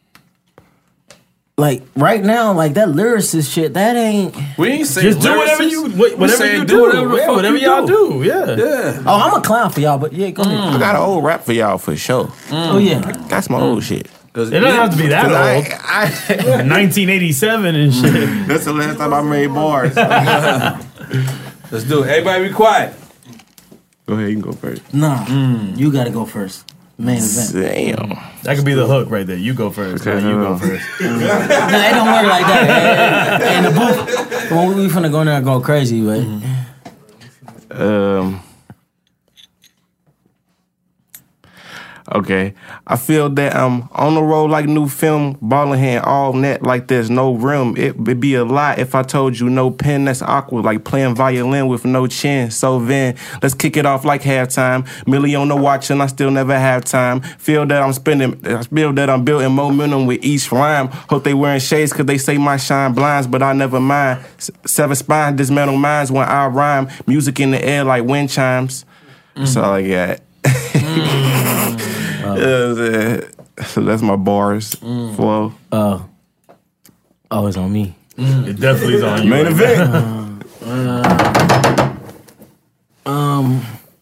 like right now, like that lyricist shit, that ain't. we ain't saying Just do whatever lyricists. you, We whatever saying you do do. whatever the Yeah, fuck whatever you y'all do. do. Yeah. Yeah. Oh, I'm a clown for y'all, but yeah, go ahead. I got an old rap for y'all for sure. Oh yeah, That's my old shit. It doesn't have to be that old. I, I, nineteen eighty-seven and shit. that's the last time I made bars. Let's do it. Everybody be quiet. Go ahead, you can go first. Nah, you gotta go first. Main event. Damn. That could be the hook right there. You go first. Okay, Nah, you hold go on. first. Nah, it don't work like that. And the booth, when we finna go in there and go crazy, but Um. Okay, I feel that I'm on the road like new film, ballin' hand all net like there's no rim. It would be a lie if I told you no pen. That's awkward, like playing violin with no chin. So then, let's kick it off like halftime. Millie on the watch and I still never have time. Feel that I'm spending, I feel that I'm building momentum with each rhyme. Hope they wearing shades cause they say my shine blinds, but I never mind. S- Seven spine dismantle minds when I rhyme. Music in the air like wind chimes. That's all I got. Uh, so that's my bars flow. uh, oh, it's on me. It definitely is on you. Main right event. Um,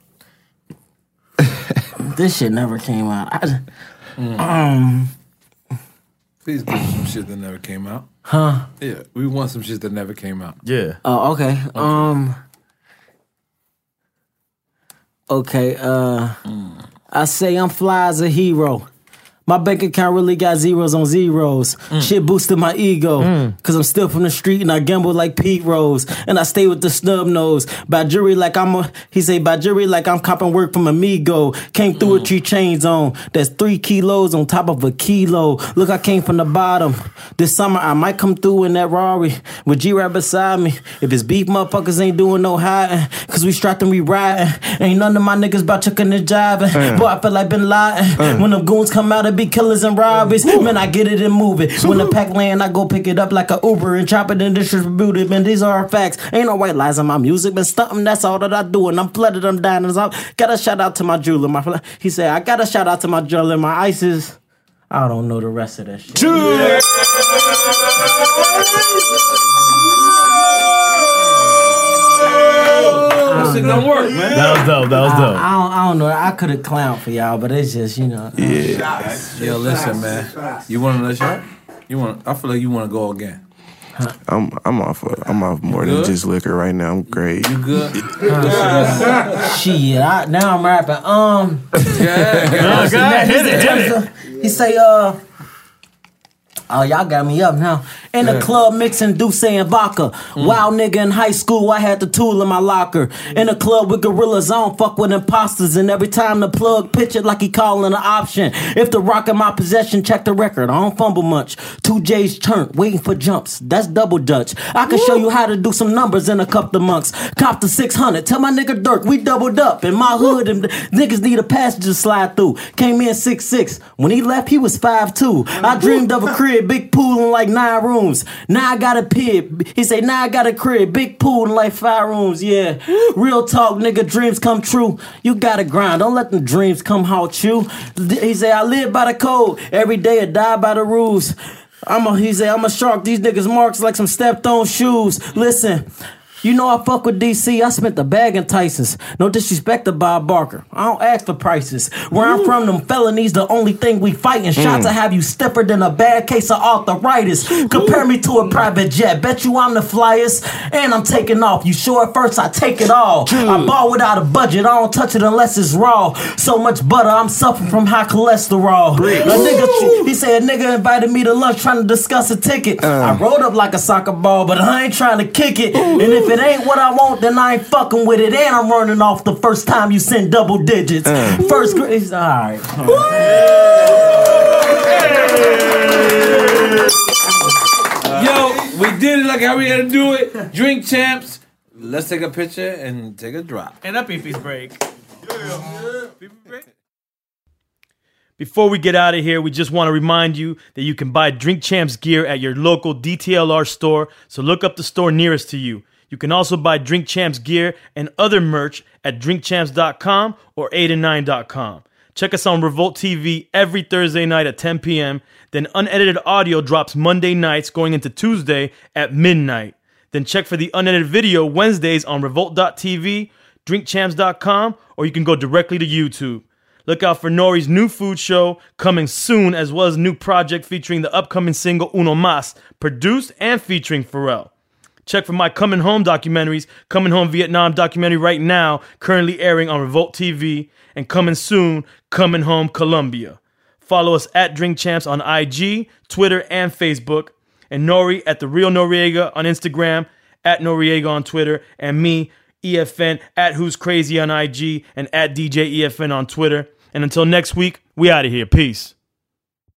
this shit never came out. I, Um, Please give us some shit that never came out. huh? Yeah, we want some shit that never came out. Yeah. Oh, okay. Um. Okay. Uh, I say I'm fly as a hero. My bank account really got zeros on zeros. Shit boosted my ego. Cause I'm still from the street and I gamble like Pete Rose. And I stay with the snub nose. By jury like I'm a, he say by jury like I'm copping work from Amigo. Came through with three chains on. That's three kilos on top of a kilo. Look, I came from the bottom. This summer I might come through in that Rari with G-Rap beside me. If it's beef, motherfuckers ain't doing no hiding. Cause we strapped and we riding. Ain't none of my niggas about chucking and jiving. Boy, I feel like been lying. When them goons come out, it be killers and robbers. Man, I get it and move it. When the pack land, I go pick it up like a Uber and chop it and distribute it. Man, these are our facts. Ain't no white lies in my music. Been stunting, that's all that I do. And I'm flooded, I'm diamonds out. Got a shout out to my jeweler. My fl- he said, I got a shout out to my jeweler. My ices. I don't know the rest of that shit. That shit don't work, man. That was dope. That was I, dope. I don't, I don't know. I could have clowned for y'all, but it's just, you know. Yeah. Yo, listen, man. You want another shot? You want? I feel like you want to go again. I'm I'm off of, I'm off more than good? just liquor right now. I'm great. You good? Shit, I, now I'm rapping. Um, Yeah, yeah. Go ahead, hit it, hit it. he say, uh, oh, y'all got me up now. In the club mixing Douce and vodka. Wild nigga in high school, I had the tool in my locker. In the club with gorillas, I don't fuck with imposters. And every time the plug pitch it like he calling an option. If the rock in my possession, check the record. I don't fumble much. Two J's turned, waiting for jumps. That's double Dutch. I can show you how to do some numbers in a couple of months. Cop the six hundred. Tell my nigga Dirk, we doubled up. In my hood, and niggas need a passenger slide through. Came in six six. When he left, he was five two. I dreamed of a crib, big pool and like nine rooms. Now I got a pig. He say, now I got a crib, big pool and like five rooms. Yeah, real talk, nigga, dreams come true. You gotta grind, don't let them dreams come haunt you. He say, I live by the code, every day I die by the rules. I'm a, he say, I'm a shark, these niggas marks like some stepped on shoes. Listen, you know I fuck with D C, I spent the bag in Tyson's. No disrespect to Bob Barker, I don't ask for prices. Where I'm from, them felonies the only thing we fighting. Shots to have you stiffer than a bad case of arthritis. Compare me to a private jet, bet you I'm the flyest. And I'm taking off, you sure at first I take it all. I ball without a budget, I don't touch it unless it's raw. So much butter, I'm suffering from high cholesterol. A nigga, he said a nigga invited me to lunch trying to discuss a ticket. I rolled up like a soccer ball, but I ain't trying to kick it. And if it ain't what I want, then I ain't fucking with it. And I'm running off the first time you send double digits. First grade, all right. Yo, we did it like how we had to do it. Drink champs. Let's take a picture and take a drop. And a pee-pee's break. Before we get out of here, we just want to remind you that you can buy Drink Champs gear at your local D T L R store, so look up the store nearest to you. You can also buy Drink Champs gear and other merch at drink champs dot com or eight and nine dot com. Check us on Revolt T V every Thursday night at ten p.m. Then unedited audio drops Monday nights going into Tuesday at midnight. Then check for the unedited video Wednesdays on revolt dot t v, drink champs dot com, or you can go directly to YouTube. Look out for Nori's new food show coming soon, as well as a new project featuring the upcoming single Uno Mas, produced and featuring Pharrell. Check for my Coming Home documentaries, Coming Home Vietnam documentary right now, currently airing on Revolt T V, and coming soon, Coming Home Colombia. Follow us at Drink Champs on I G, Twitter, and Facebook, and Nori at The Real Noriega on Instagram, at Noriega on Twitter, and me, E F N, at Who's Crazy on I G, and at D J E F N on Twitter. And until next week, we out of here. Peace.